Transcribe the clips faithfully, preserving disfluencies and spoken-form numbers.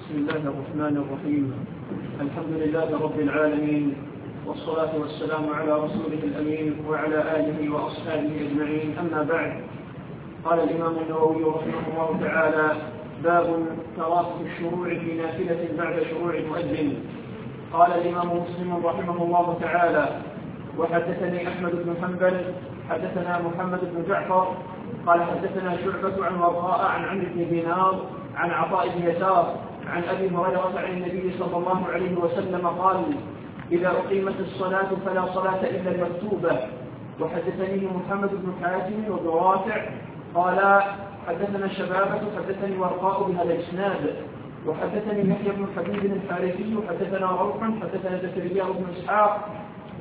بسم الله الرحمن الرحيم. الحمد لله رب العالمين، والصلاة والسلام على رسوله الأمين وعلى آله وأصحابه أجمعين، أما بعد. قال الإمام النووي رحمه الله تعالى: باب كراهة الشروع في نافلة بعد شروع المؤذن. قال الإمام مسلم رحمه الله تعالى: وحدثني أحمد بن حنبل حدثنا محمد بن جعفر قال حدثنا شعبة عن ورقاء عن عمرو بن دينار عن عطاء بن يسار عن أبي هريرة عن النبي صلى الله عليه وسلم قال: إذا أقيمت الصلاة فلا صلاة إلا المكتوبة. وحدثني محمد بن حاتم وابن رافع قال حدثنا شبابة حدثني ورقاء بهذا الإسناد. وحدثني يحيى بن حبيب الحارثي حدثنا روح حدثنا زكريا بن إسحاق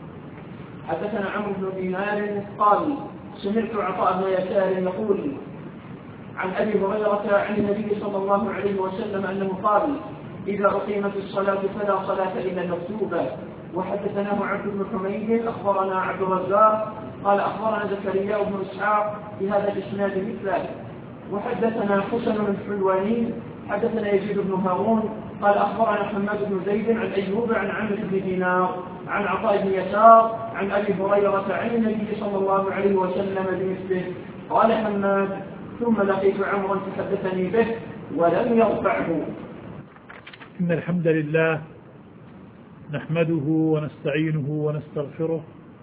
حدثنا عمرو بن دينار قال: سمعت عطاء بن يسار يقول عن أبي هريرة عن النبي صلى الله عليه وسلم أنه قال: إذا أقيمت الصلاة فلا صلاة إلا المكتوبة. وحدثناه عبد بن حميد أخبرنا عبد الرزاق قال أخبرنا زكريا بن إسحاق بهذا الإسناد مثله. وحدثنا حسن الحلواني حدثنا يزيد بن هارون قال أخبرنا حماد بن زيد عن أيوب عن عمرو بن دينار عن عطاء بن يسار عن أبي هريرة عن النبي صلى الله عليه وسلم بمثله. قال حماد: ثم لقيت عمرا فحدثني به ولم يرفعه. إن الحمد لله نحمده ونستعينه ونستغفره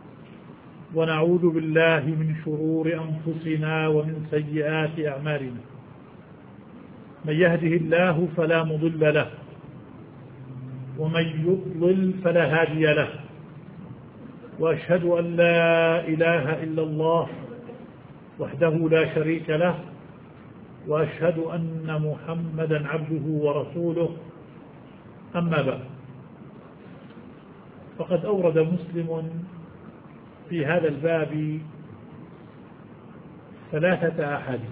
ونعوذ بالله من شرور أنفسنا ومن سيئات أعمالنا. من يهده الله فلا مضل له ومن يضلل فلا هادي له، وأشهد أن لا إله إلا الله وحده لا شريك له، وأشهد أن محمدا عبده ورسوله. أما بعد، فقد أورد مسلم في هذا الباب ثلاثة أحاديث.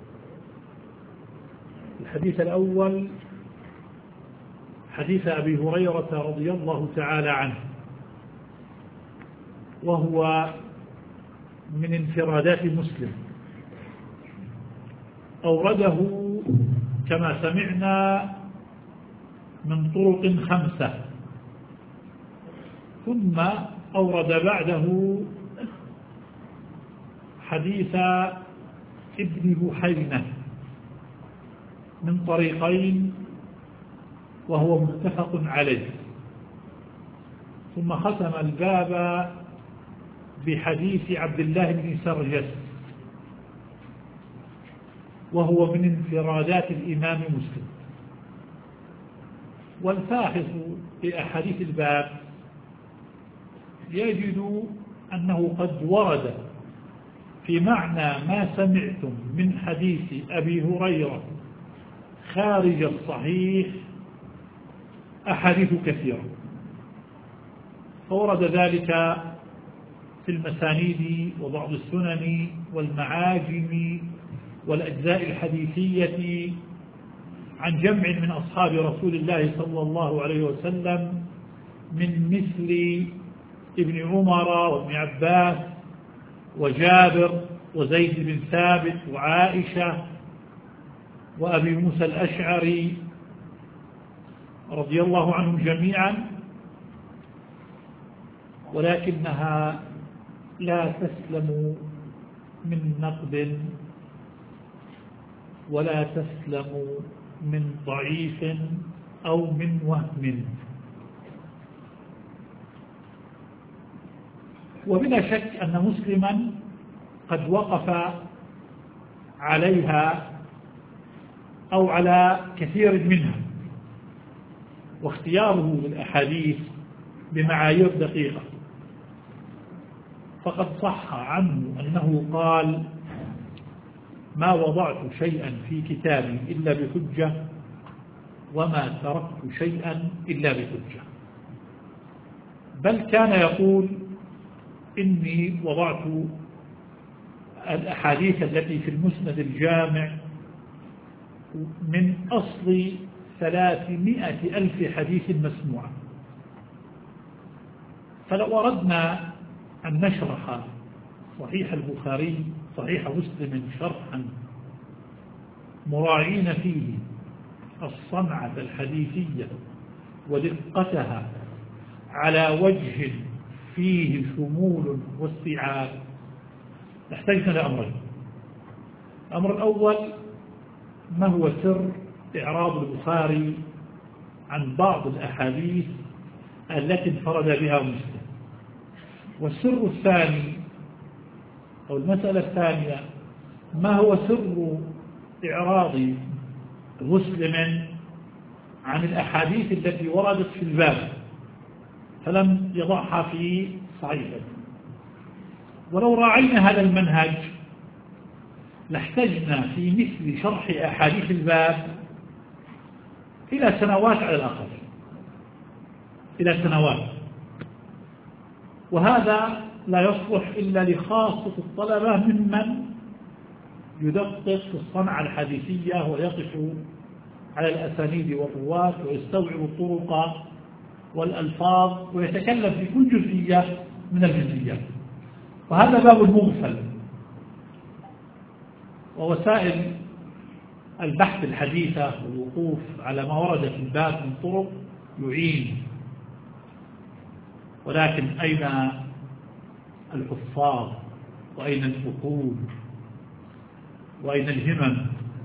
الحديث الأول حديث أبي هريرة رضي الله تعالى عنه، وهو من انفرادات مسلم، أورده كما سمعنا من طرق خمسة، ثم أورد بعده حديث ابن بحينة من طريقين وهو متفق عليه، ثم ختم الباب بحديث عبد الله بن سرجس، وهو من انفرادات الإمام مسلم. والفاحص في أحاديث الباب يجد أنه قد ورد في معنى ما سمعتم من حديث أبي هريرة خارج الصحيح أحاديث كثيرة، فورد ذلك في المسانيد وبعض السنن والمعاجم والأجزاء الحديثية عن جمع من أصحاب رسول الله صلى الله عليه وسلم من مثل ابن عمر وابن عباس وجابر وزيد بن ثابت وعائشة وأبي موسى الأشعري رضي الله عنهم جميعا، ولكنها لا تسلم من نقد ولا تسلم من ضعيف أو من وهم. وبلا شك أن مسلما قد وقف عليها أو على كثير منها، واختياره للأحاديث بمعايير دقيقة. فقد صح عنه أنه قال: ما وضعت شيئا في كتابي إلا بحجة، وما تركت شيئا إلا بحجة. بل كان يقول: إني وضعت الأحاديث التي في المسند الجامع من أصل ثلاثمائة ألف حديث مسموعة. فلو أردنا أن نشرح صحيح البخاري صحيح مسلم شرحا مراعين فيه الصنعة الحديثية ودقتها على وجه فيه شمول واستيعاب نحتاجنا لأمرين. الأمر الأول: ما هو سر إعراض البخاري عن بعض الأحاديث التي انفرد بها مسلم؟ والسر الثاني أو المسألة الثانية: ما هو سر إعراض مسلم عن الأحاديث التي وردت في الباب فلم يضعها في صحيحه؟ ولو راعينا هذا المنهج لاحتجنا في مثل شرح أحاديث الباب إلى سنوات على الأقل، إلى سنوات، وهذا لا يصلح إلا لخاصة الطلبة ممن يدقق في الصنعة الحديثية ويقف على الأسانيد والرواة ويستوعب الطرق والألفاظ ويتكلم في كل جزئية من الجزئيات. وهذا باب مغفل، ووسائل البحث الحديثة والوقوف على ما ورد في الباب من طرق يعين، ولكن أين الحفاظ وأين الفقود وأين الهمم؟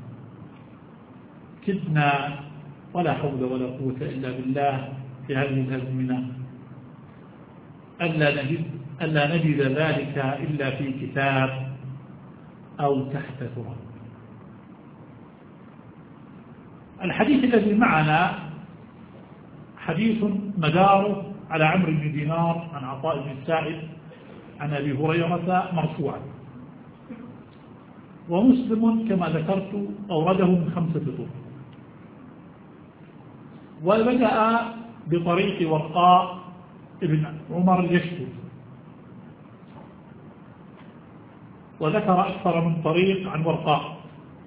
كدنا ولا حول ولا قوة إلا بالله في هذه الأزمنة ألا نجد, ألا نجد ذلك إلا في كتاب أو تحت تراب. الحديث الذي معنا حديث مداره على عمرو بن دينار عن عطاء بن السائب عن أبي هريرة مرفوعا، ومسلم كما ذكرت أورده من خمسة طرق. وبدأ بطريق ورقاء ابن عمر اليشكر، وذكر أكثر من طريق عن ورقاء،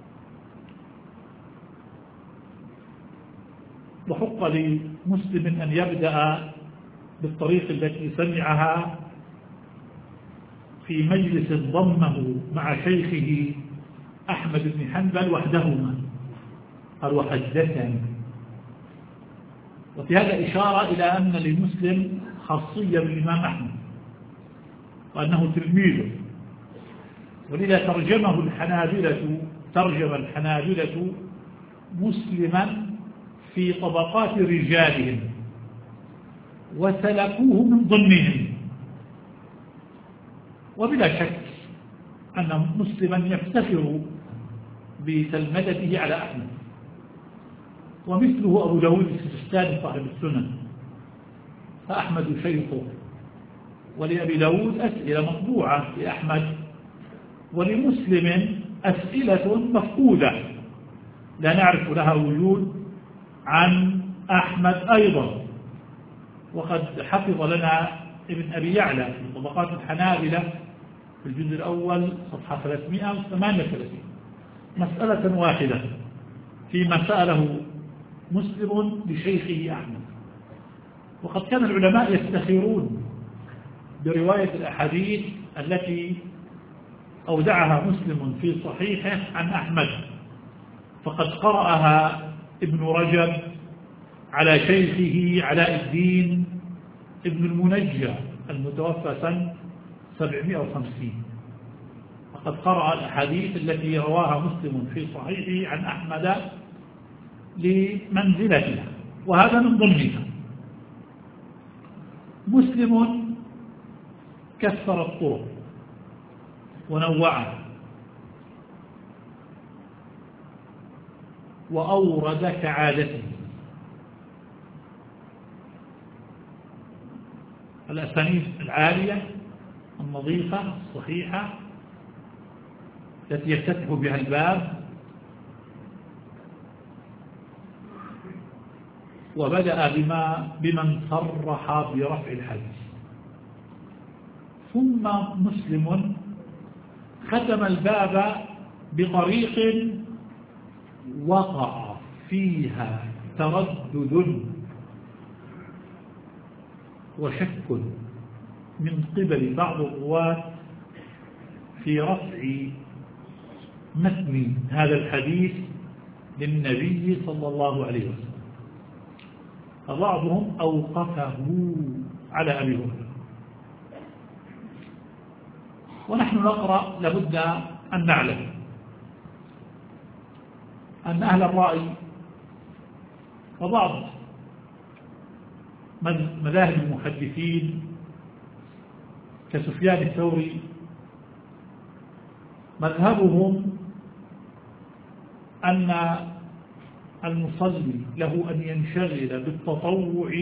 وحق لمسلم أن يبدأ بالطريق التي سمعها في مجلس ضمه مع شيخه أحمد بن حنبل وحدهما، قال: وحدثني. وفي هذا إشارة إلى أن لمسلم خاصية بالإمام أحمد وأنه تلميذه، ولذا ترجمه الحنابلة ترجم الحنابلة مسلما في طبقات رجالهم وسلكوه من ضمنهم. وبلا شك أن مسلما يفتخر بتلمذته على أحمد، ومثله أبو داود السجستاني صاحب السنن، فأحمد شيخه، ولأبي داود أسئلة مطبوعة لأحمد، ولمسلم أسئلة مفقودة لا نعرف لها وجود عن أحمد أيضا. وقد حفظ لنا ابن أبي يعلى في طبقات الحنابلة في الجزء الأول صفحة ثلاثمائة وثمانية وثلاثين مسألة واحدة فيما سأله مسلم لشيخه أحمد. وقد كان العلماء يفتخرون برواية الأحاديث التي أودعها مسلم في صحيحه عن أحمد، فقد قرأها ابن رجب على شيخه علاء الدين ابن المنجى المتوفى سنة سبعمائة وخمسين، وقد قرأ الأحاديث التي رواها مسلم في صحيحه عن أحمد لمنزلتها، وهذا من ضمنها. مسلم كثر الطرق ونوعها، وأورد كعادته الأسانيد العالية النظيفة الصحيحة التي يفتتح بها الباب، وبدأ بما بمن صرح برفع الحديث. ثم مسلم ختم الباب بطريق وقع فيها تردد وشك من قبل بعض الرواة في رفع متن هذا الحديث للنبي صلى الله عليه وسلم، فبعضهم أوقفه على أبي هريرة. ونحن نقرأ لابد أن نعلم أن أهل الرأي وبعض مذاهب المحدثين كسفيان الثوري مذهبهم أن المصلي له أن ينشغل بالتطوع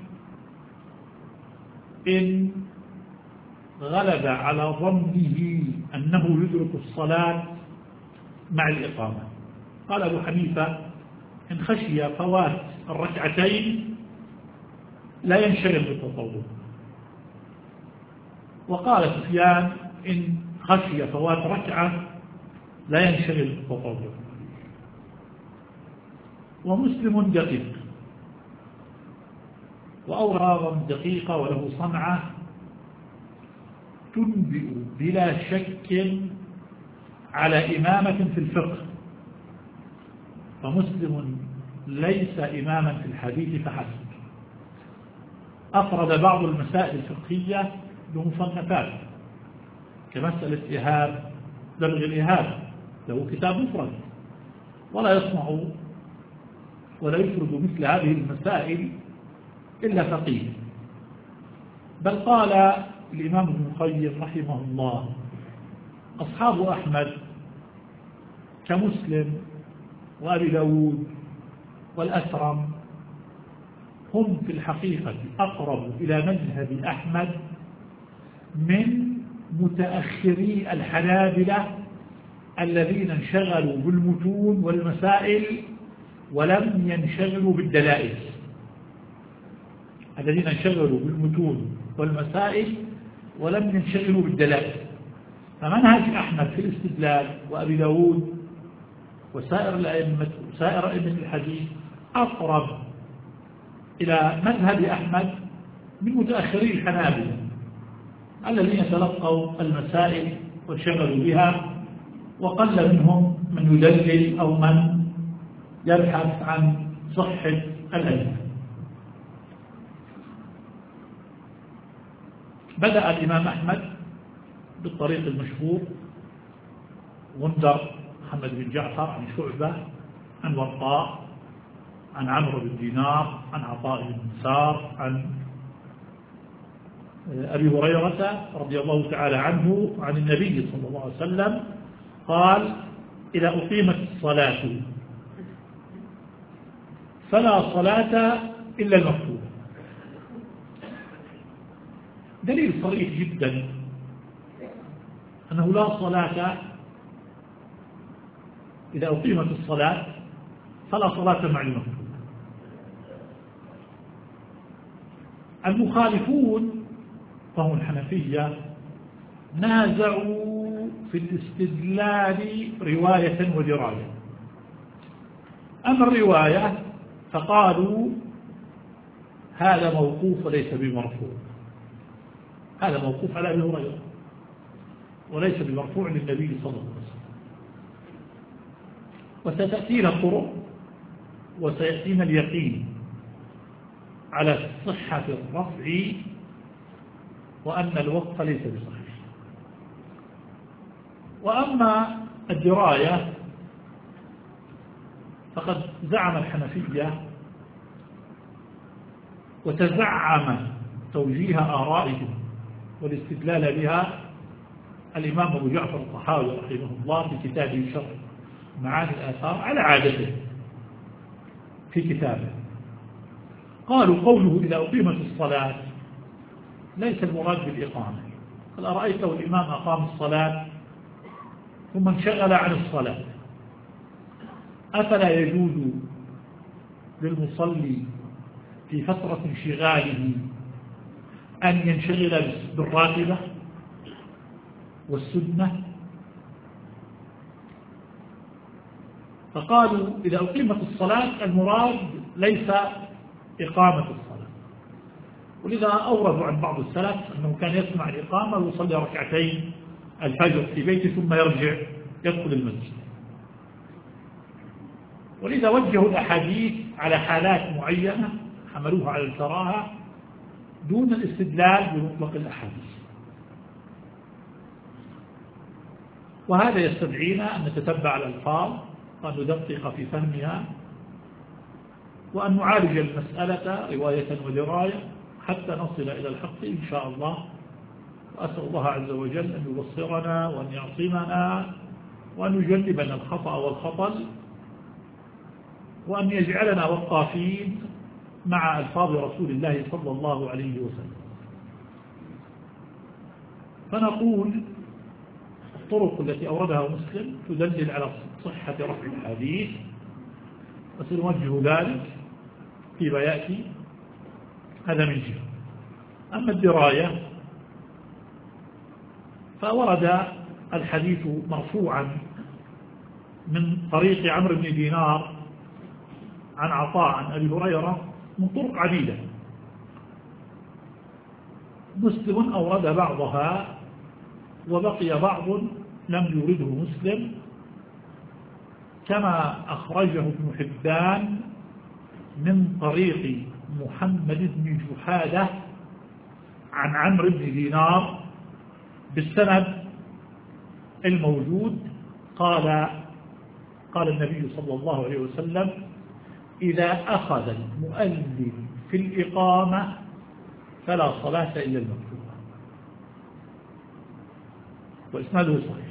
إن غلب على ظنه أنه يدرك الصلاة مع الإقامة. قال أبو حنيفة إن خشي فوات الركعتين لا ينشغل بالتطوع، وقال سفيان إن خشي فوات ركعة لا ينشغل بالتطوع. ومسلم دقيق وأوراضا دقيقة وله صنعة تنبئ بلا شك على إمامة في الفقه، فمسلم ليس إماما في الحديث فحسب. أفرد بعض المسائل الفقهية بمصنفات كمسألة إهاب دلغ الإهاب، له كتاب مفرد، ولا يصنع ولا يفرد مثل هذه المسائل إلا فقيه. بل قال الإمام ابن القيم رحمه الله أصحاب أحمد كمسلم وأبي داود والأسرم هم في الحقيقة أقرب إلى مذهب أحمد من متأخري الحنابلة الذين انشغلوا بالمتون والمسائل ولم ينشغلوا بالدلائل، الذين انشغلوا بالمتون والمسائل ولم ينشغلوا بالدلائل. فمنهج أحمد في الاستدلال وأبي داود وسائر الأئمة وسائر أئمة الحديث أقرب إلى مذهب أحمد من متأخري الحنابلة الذين تلقوا المسائل وانشغلوا بها، وقل منهم من يدلل أو من يبحث عن صحة العلم. بدأ الإمام أحمد بالطريق المشهور، غندر محمد بن جعفر عن شعبة عن ورقاء عن عمرو بن دينار عن عطاء بن يسار عن أبي هريرة رضي الله تعالى عنه عن النبي صلى الله عليه وسلم قال إذا أقيمت الصلاة فلا صلاة إلا المكتوبة. دليل صريح جدا أنه لا صلاة إذا أقيمت الصلاة فلا صلاة مع المكتوبة. المخالفون فهم الحنفية نازعوا في الاستدلال رواية ودراية. أما الرواية فقالوا هذا موقوف وليس بمرفوع، هذا موقوف على أبي هريرة وليس بمرفوع للنبي صلى الله عليه وسلم. وستأتينا الطرق وسيأتينا اليقين على صحة الرفع وأن الوقف ليس بصحيح. وأما الدراية فقد زعم الحنفية وتزعم توجيه آرائهم والاستدلال بها الإمام أبو جعفر الطحاوي رحمه الله في كتابه شرح معاني الآثار على عادته في كتابه. قالوا قوله إذا أقيمت الصلاة ليس المراد بالإقامة. قال أرأيت الإمام أقام الصلاة ثم انشغل عن الصلاة، أفلا يجوز للمصلي في فترة انشغاله أن ينشغل بالراتبة والسنة؟ فقالوا إذا أقيمت الصلاة المراد ليس إقامة الصلاة. ولذا أوردوا عن بعض السلف أنه كان يسمع الإقامة ويصلي ركعتين الفجر في بيته ثم يرجع يدخل المسجد. ولذا وجهوا الأحاديث على حالات معينة حملوها على الكراهة دون الاستدلال بمطلق الأحاديث. وهذا يستدعينا أن نتتبع الألفاظ وأن ندقق في فهمها وأن نعالج المسألة رواية ودراية حتى نصل إلى الحق إن شاء الله. وأسأل الله عز وجل أن يبصرنا وأن يعصمنا وأن يجنبنا الخطأ والخطل وأن يجعلنا وقافين مع ألفاظ رسول الله صلى الله عليه وسلم. فنقول الطرق التي أوردها مسلم تدلل على صحة رفع الحديث وسنوجه ذلك فيما يأتي. هذا من جهة. أما الدراية فورد الحديث مرفوعا من طريق عمرو بن دينار عن عطاء عن أبي هريرة من طرق عديدة. مسلم أورد بعضها وبقي بعض لم يورده مسلم، كما أخرجه ابن حبان من طريق محمد بن جحادة عن عمرو بن دينار بالسند الموجود. قال قال النبي صلى الله عليه وسلم: إذا أخذ المؤذن في الإقامة فلا صلاة إلا المكتوبة. وإسناده صحيح.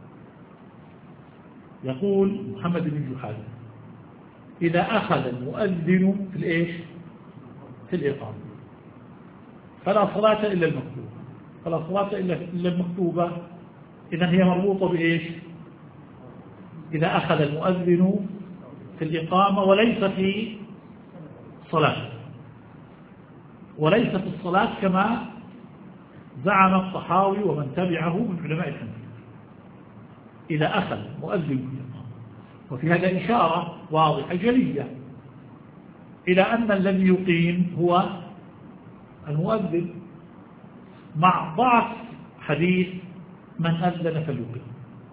يقول محمد بن جحادة: إذا أخذ المؤذن في الإيش؟ في الإقامة فلا صلاة إلا المكتوبة. فلا صلاة إلا المكتوبة إذن هي مربوطة بإيش؟ إذا أخذ المؤذن في الإقامة وليس في صلاة، وليس في الصلاة كما زعم الطحاوي ومن تبعه من علماء الحنفية. إذا أخذ مؤذن في الإقامة، وفي هذا إشارة واضحة جلية إلى أن الذي يقيم هو المؤذن، مع ضعف حديث من أذن فليقيم.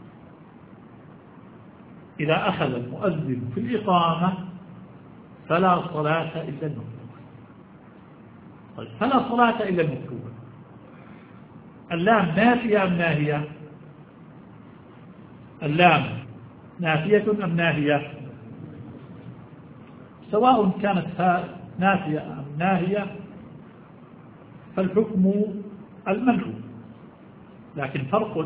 إذا أخذ المؤذن في الإقامة فلا صلاة إلا المكتوبة. طيب، فلا صلاة إلا المكتوبة، اللام نافية أم ناهية؟ اللام نافية أم ناهية؟ سواء كانت نافية أم ناهية فالحكم المنع، لكن فرق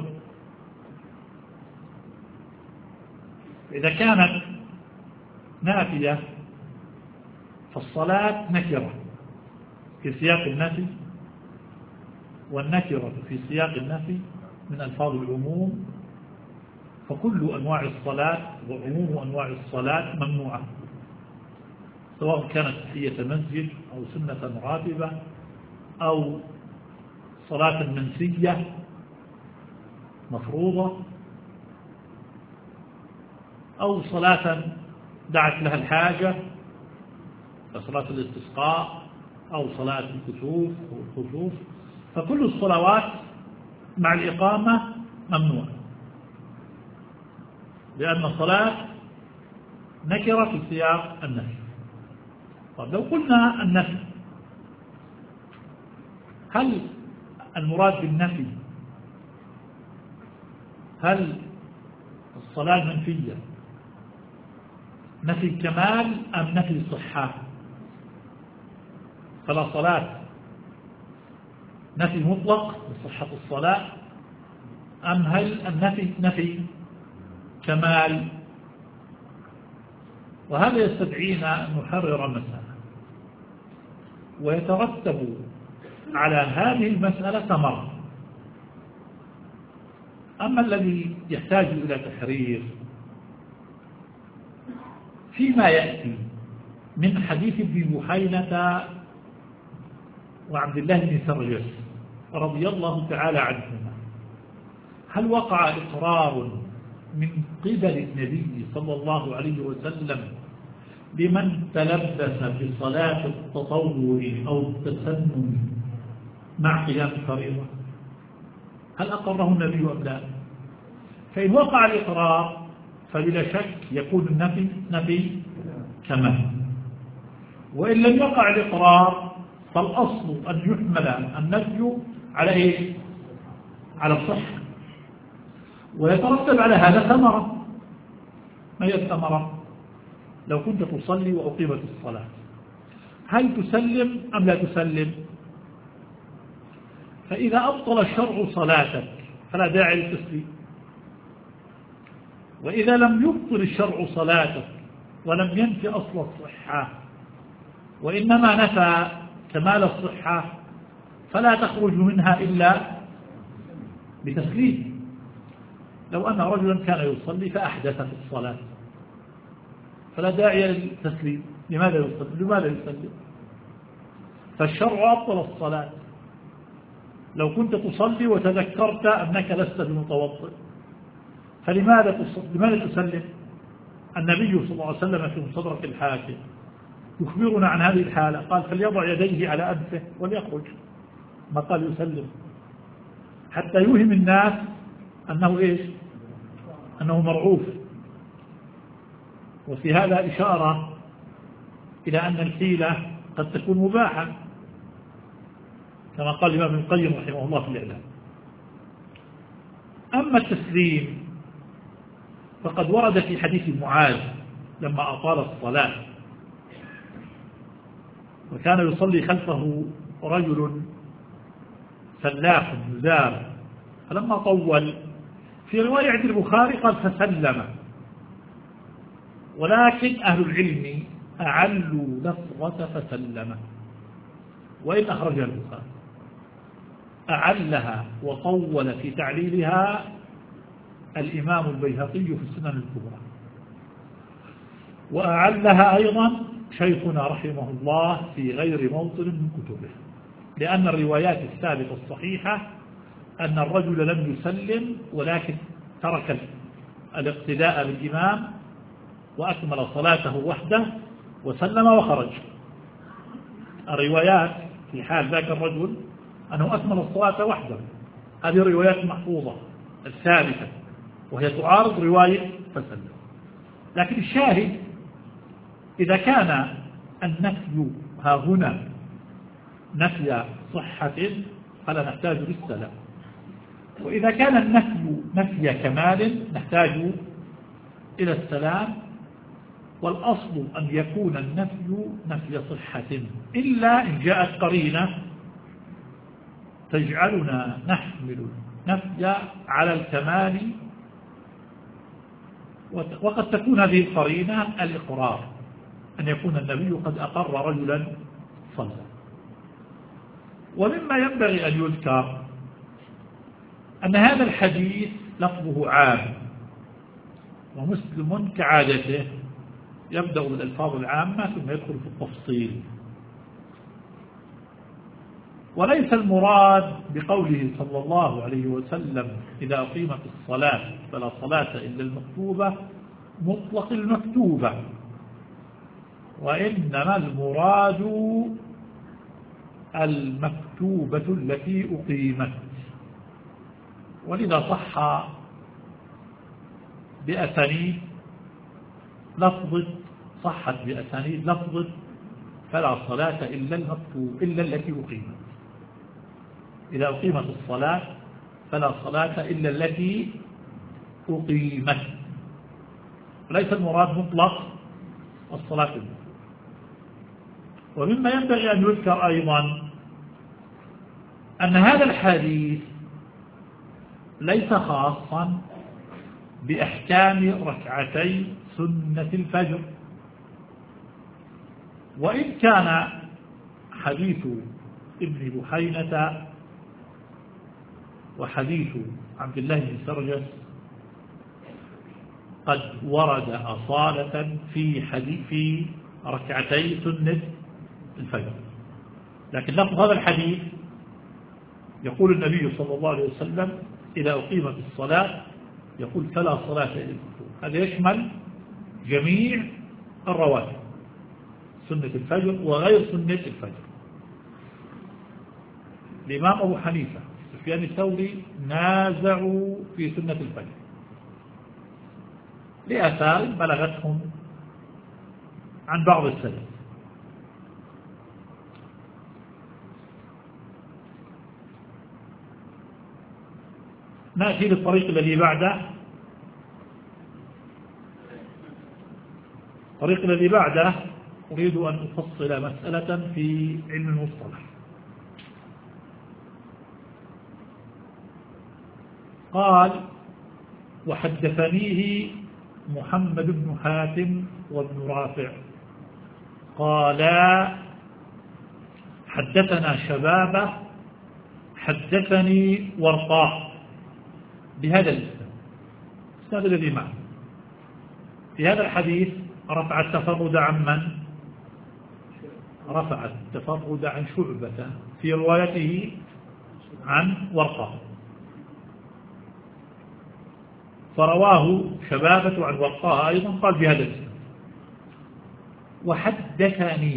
إذا كانت نافية فالصلاة نكرة في سياق النفي، والنكرة في سياق النفي من ألفاظ العموم، فكل أنواع الصلاة وعموم أنواع الصلاة ممنوعة، سواء كانت تحية مسجد أو سنة راتبة أو صلاة منسية مفروضة أو صلاة دعت لها الحاجة كصلاة الاستسقاء أو صلاة الكسوف أو الخسوف، فكل الصلوات مع الإقامة ممنوعة، لأن الصلاة نكرة في سياق النفي. طب لو قلنا النفي، هل المراد بالنفي هل الصلاة المنفية نفي كمال أم نفي صحة؟ فلا صلاة نفي مطلق لصحة الصلاة، أم هل النفي نفي كمال؟ وهذا يستدعينا أن نحرر المسألة، ويترتب على هذه المسألة ثمرة. أما الذي يحتاج إلى تحرير فيما يأتي من حديث ابن بحينة وعبد الله بن سرجس رضي الله تعالى عنهما، هل وقع إقرار من قبل النبي صلى الله عليه وسلم بمن تلبس بصلاة التطوع أو التسنن مع قيام الفريضة؟ هل أقره النبي أم لا؟ فإن وقع الإقرار فبلا شك يكون النفي نفي كمان. وإن لم يقع الإقرار فالأصل أن يحمل النفي على إيه؟ على الصحة، ويترتب على هذا ثمرة. ما هي الثمرة؟ لو كنت تصلي وأقيمت الصلاة هل تسلم أم لا تسلم؟ فإذا أبطل الشرع صلاتك فلا داعي للتسليم، وإذا لم يبطل الشرع صلاتك ولم ينفي أصل الصحة وإنما نفى كمال الصحة فلا تخرج منها إلا بتسليم. لو أن رجلا كان يصلي فأحدث في الصلاة فلا داعي للتسليم. لماذا يصلي؟ لماذا يسلم؟ فالشرع أبطل الصلاة. لو كنت تصلي وتذكرت أنك لست بمتوضئ فلماذا لماذا تسلم؟ النبي صلى الله عليه وسلم في مستدرك الحاكم يخبرنا عن هذه الحالة، قال فليضع يديه على أنفه وليخرج، ما قال يسلم، حتى يوهم الناس أنه إيش؟ أنه مرعوف. وفي هذا إشارة إلى أن الحيلة قد تكون مباحة كما قال الإمام ابن القيم رحمه الله في الإعلام. أما التسليم فقد ورد في حديث معاذ لما أطال الصلاة وكان يصلي خلفه رجل فلاح مزار، فلما طول في رواية عند البخاري قال فسلم، ولكن أهل العلم أعلوا لفظة فسلم، وإن أخرجها البخاري أعلها وطول في تعليلها الإمام البيهقي في السنن الكبرى، وأعلها أيضا شيخنا رحمه الله في غير موطن من كتبه، لأن الروايات الثابتة الصحيحة أن الرجل لم يسلم ولكن ترك الاقتداء بالإمام وأكمل صلاته وحده وسلم وخرج. الروايات في حال ذاك الرجل أنه أكمل الصلاة وحده، هذه روايات محفوظة الثابتة وهي تعارض رواية فسلم. لكن الشاهد إذا كان النفي ها هنا نفي صحة فلا نحتاج للسلام، وإذا كان النفي نفي كمال نحتاج إلى السلام. والأصل أن يكون النفي نفي صحة إلا إن جاءت قرينة تجعلنا نحمل نفي على الكمال، وقد تكون هذه القرينة الإقرار، أن يكون النبي قد أقر رجلا صلى. ومما ينبغي أن يذكر أن هذا الحديث لفظه عام، ومسلم كعادته يبدأ بالألفاظ العامة ثم يدخل في التفصيل. وليس المراد بقوله صلى الله عليه وسلم إذا أقيمت الصلاة فلا صلاة إلا المكتوبة مطلق المكتوبة، وإنما المراد المكتوبة التي أقيمت. ولذا صح بأسانيد لفظ صحت بأسانيد لفظ فلا صلاة إلا المكتوب إلا التي أقيمت. إذا أقيمت الصلاة فلا صلاة إلا التي أقيمت، وليس المراد مطلق الصلاة المكتوبة. ومما ينبغي أن يذكر أيضا أن هذا الحديث ليس خاصا بأحكام ركعتي سنة الفجر، وإن كان حديث ابن بحينة وحديث عبد الله بن سرجس قد ورد أصالة في حديث في ركعتي سنة الفجر، لكن لفظ هذا الحديث يقول النبي صلى الله عليه وسلم إذا أقيمت الصلاة يقول فلا صلاة إلا المكتوبة. هذا يشمل جميع الرواتب سنة الفجر وغير سنة الفجر. الإمام أبو حنيفة سفيان الثوري نازعوا في سنة الفجر لآثار بلغتهم عن بعض السلف. نأتي للطريق الذي بعده. الطريق الذي بعده أريد أن أفصل مسألة في علم المصطلح. قال: وحدثنيه محمد بن حاتم وابن رافع قالا حدثنا شبابه حدثني ورقاء بهذا الاسم الاسناد الذي معه. في هذا الحديث رفع التفرد عن من؟ رفع التفرد عن شعبة في روايته عن ورقاء، فرواه شبابة عن ورقاء أيضا قال بهذا الاسم. وحدثني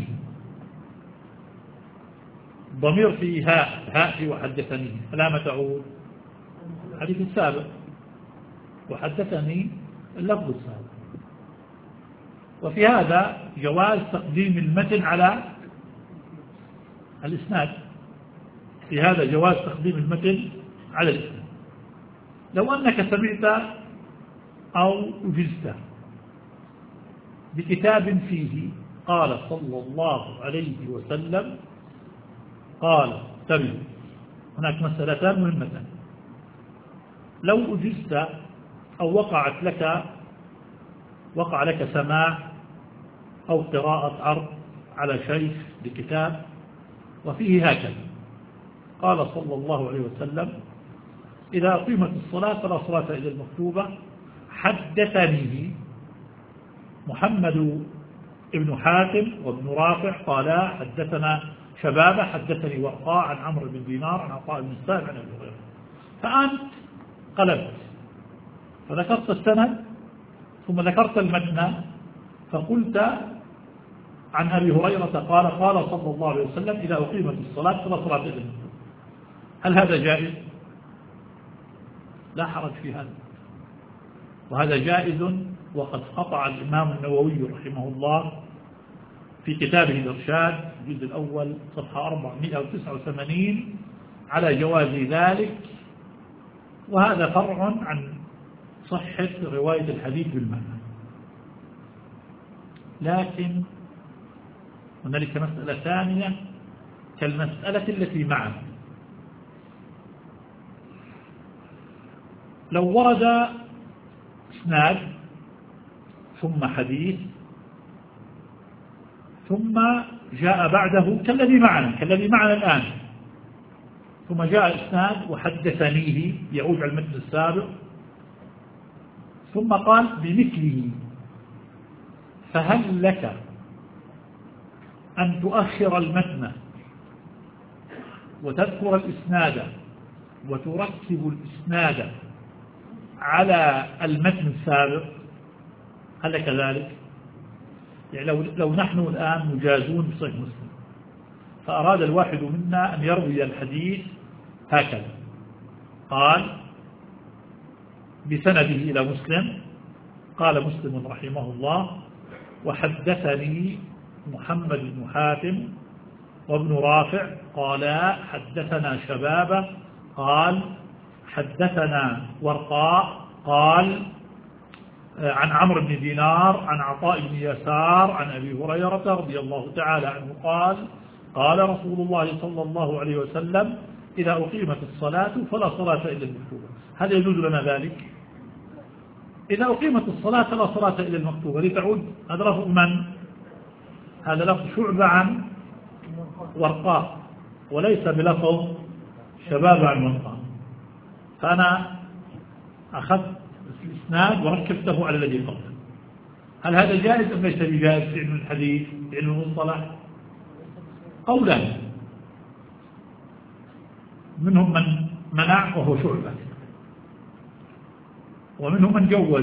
ضمير في هاء هاء في وحدثني علامة تعود الحديث السابق، وحدثني اللفظ السابق. وفي هذا جواز تقديم المتن على الإسناد، في هذا جواز تقديم المتن على الإسناد. لو أنك سمعت أو أجزت بكتاب فيه قال صلى الله عليه وسلم قال تبي، هناك مسألتان مهمتان. لو أجزت أو وقعت لك وقع لك سماع أو قراءة عرض على شيخ بكتاب وفيه هكذا قال صلى الله عليه وسلم: إذا أقيمت الصلاة فلا صلاة إلا المكتوبة، حدثني محمد ابن حاتم وابن رافع قالا حدثنا شبابه حدثني ورقاء عن عمرو بن دينار عن عطاء بن السائب عن أبي هريرة. فأنت قلبت فذكرت السند ثم ذكرت المتن فقلت عن أبي هريرة قال قال صلى الله عليه وسلم: إذا أقيمت الصلاة فلا صلاة إلا المكتوبة. هل هذا جائز؟ لا حرج في هذا، وهذا جائز. وقد قطع الإمام النووي رحمه الله في كتابه الإرشاد الجزء الأول صفحة أربعمائة وتسعة وثمانين على جواز ذلك، وهذا فرع عن صحة رواية الحديث بالمعنى. لكن هنالك مسألة ثانية كالمسألة التي معنا. لو ورد إسناد ثم حديث ثم جاء بعده كالذي معنا كالذي معنا الآن، ثم جاء إسناد وحدثنيه يعود على المتن السابق ثم قال بمثله، فهل لك أن تؤخر المتن وتذكر الإسناد وتركب الإسناد على المتن السابق؟ هل لك ذلك؟ يعني لو, لو نحن الآن مجازون بصحيح مسلم فأراد الواحد منا أن يروي الحديث هكذا، قال بسنده إلى مسلم قال مسلم رحمه الله: وحدثني محمد بن حاتم وابن رافع قالا حدثنا شبابه قال حدثنا ورقاء قال عن عمرو بن دينار عن عطاء بن يسار عن أبي هريرة رضي الله تعالى عنه قال قال رسول الله صلى الله عليه وسلم: إذا أقيمت الصلاة فلا صلاة إلا المكتوبة. هل يجوز لنا ذلك؟ إذا أقيمت الصلاة فلا صلاة إلا المكتوبة لتعود، هذا لفظ من؟ هذا لفظ شعبة عن ورقاء وليس بلفظ شباب عن ورقاء. فأنا أخذت الإسناد وركبته على الذي قبله. هل هذا جائز أم ليس بجائز في علم الحديث في علم المصطلح؟ قولان، منهم من منع وهو شعبة، ومنهم من جوز،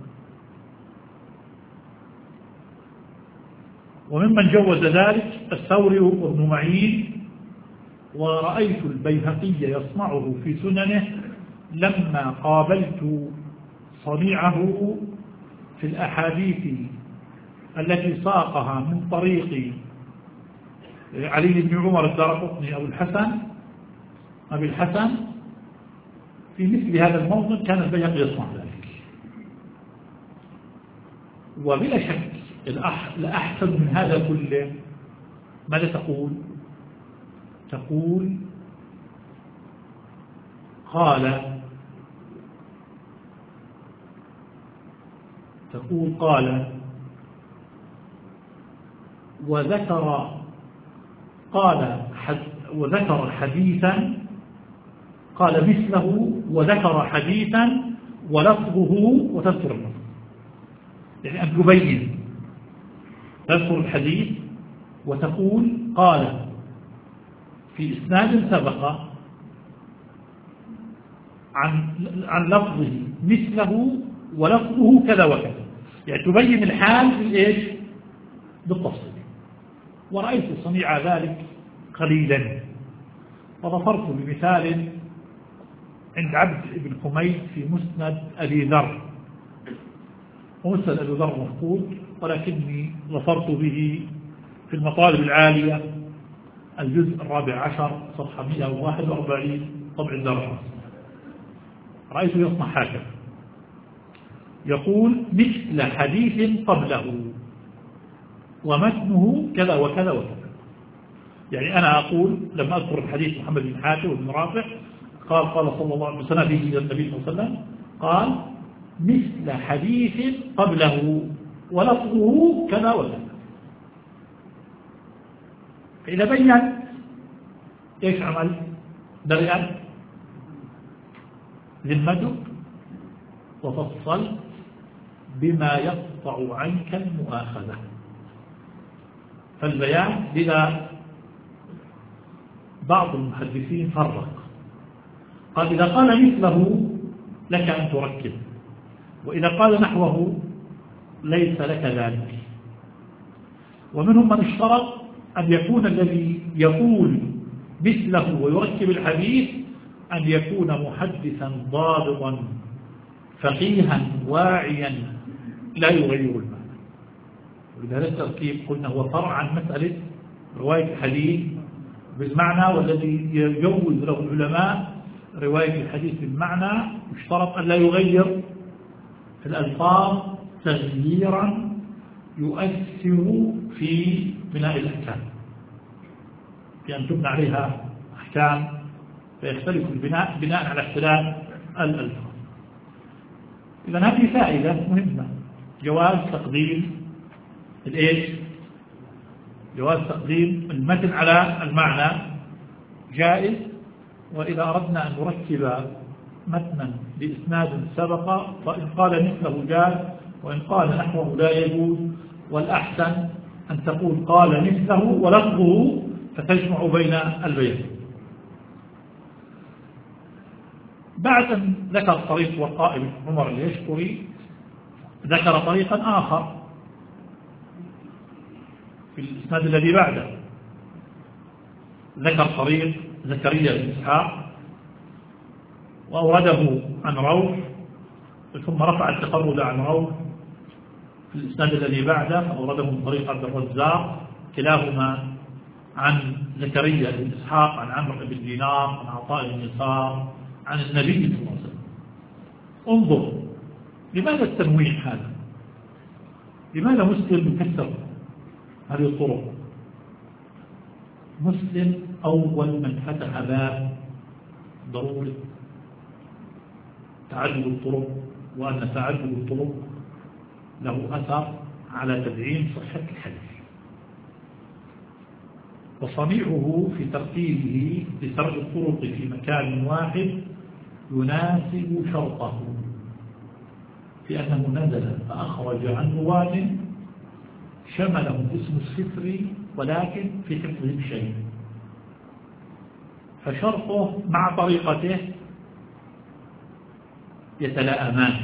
وممن جوز ذلك الثوري وابن معين. ورأيت البيهقي يصنعه في سننه لما قابلت صنيعه في الأحاديث التي ساقها من طريق علي بن عمر الدارقطني أو الحسن أبي الحسن في مثل هذا الموضع كان البيهقي يصنع ذلك. وبلا شك الأحسن من هذا كله ماذا تقول؟ تقول قال تقول قال وذكر قال وذكر حديثا قال مثله وذكر حديثا ولفظه وتذكر اللفظ، يعني أن تبين تذكر الحديث وتقول قال في إسناد سبق عن عن لفظه مثله ولفظه كذا وكذا، يعني تبين الحال بالإيش؟ بالتفصيل. ورأيت صنيع ذلك قليلا، وظفرت بمثال عند عبد بن حميد في مسند أبي ذر، ومسند أبي ذر مفقود ولكني ظفرت به في المطالب العالية الجزء الرابع عشر صفحة مئة وواحد وأربعين طبع الدرس. رأيته يصنع هكذا، يقول مثل حديث قبله ومتنه كذا وكذا وكذا. يعني أنا أقول لما أذكر الحديث محمد بن حاتم وابن رافع قال قال صلى الله عليه وسلم إلى النبي صلى الله عليه وسلم قال مثل حديث قبله ولفظه كذا وكذا. فإذا بيّن إيش عمل؟ دريان ذمتك وفصل بما يقطع عنك المؤاخذة. فالبيان لذا بعض المحدثين فرق، قال إذا قال مثله لك أن تركب، وإذا قال نحوه ليس لك ذلك. ومنهم من اشترط أن يكون الذي يقول مثله ويركب الحديث أن يكون محدثا ضابطا فقيها واعيا لا يغير المعنى. ولهذا التركيب قلنا هو فرع عن مسألة رواية الحديث بالمعنى، والذي يجوز له العلماء رواية الحديث بالمعنى يشترط أن لا يغير الألفاظ تغييرا يؤثر في بناء الأحكام، في أن تبنى عليها أحكام فيختلف البناء بناء على اختلاف الألفاظ. إذا هذه فائدة مهمة، جواز تقديم الإيش؟ جواز تقديم المتن على المعنى جائز. وإذا أردنا أن نركب متنا بإسناد سبق فإن قال مثله جاز، وإن قال نحوه لا يجوز، والأحسن أن تقول قال مثله ولفظه فتجمع بين البيتين. بعد أن ذكر طريق وقائع بن عمر اليشكري ذكر طريقا آخر في الإسناد الذي بعده، ذكر طريق زكريا بن إسحاق وأورده عن روح، ثم رفع التقرد عن روح في الإسناد الذي بعده فأورده من طريق عبد الرزاق، كلاهما عن زكريا بن إسحاق عن عمرو بن دينار عن عطاء بن يسار عن النبي صلى الله عليه وسلم. انظر لماذا التنويع هذا؟ لماذا مسلم يكسر هذه الطرق؟ مسلم أول من فتح باب ضرورة تعدد الطرق، وأن تعدد الطرق له أثر على تدعيم صحة الحديث. وصنيعه في ترتيبه لسرد الطرق في مكان واحد يناسب شرطه، في أنه نزل فأخرج عن رواة شمله اسم الستر ولكن في حفظه شيء، فشرطه مع طريقته يتلائمان.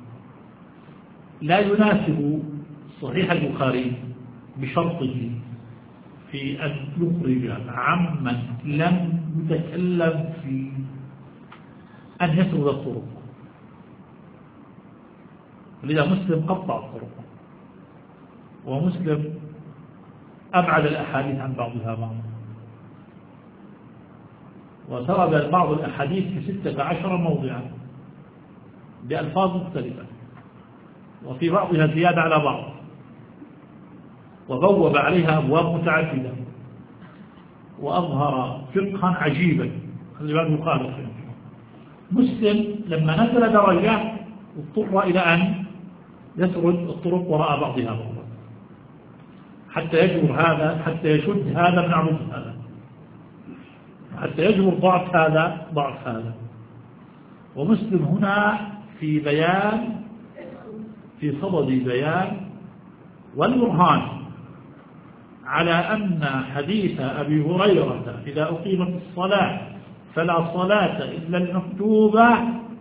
لا يناسب صحيح البخاري بشرطه في أن يخرج عمن لم يتكلم في أن يسرد الطرق، لذا مسلم قطع الطرق ومسلم أبعد الأحاديث عن بعضها بعضا، وسرد بعض الأحاديث في ستة عشر موضعا بألفاظ مختلفة، وفي بعضها زيادة على بعض، وبوب عليها أبواب متعددة، وأظهر فقها عجيبا خلي بالك يخالف. مسلم لما نزل درجات اضطر إلى أن يسرد الطرق وراء بعضها بعضا حتى يجبر هذا، حتى يشد هذا من عرض هذا، حتى يجبر ضعف هذا ضعف هذا. ومسلم هنا في بيان، في صدد بيان والبرهان على أن حديث أبي هريرة إذا أقيمت الصلاة فلا صلاة إلا المكتوبة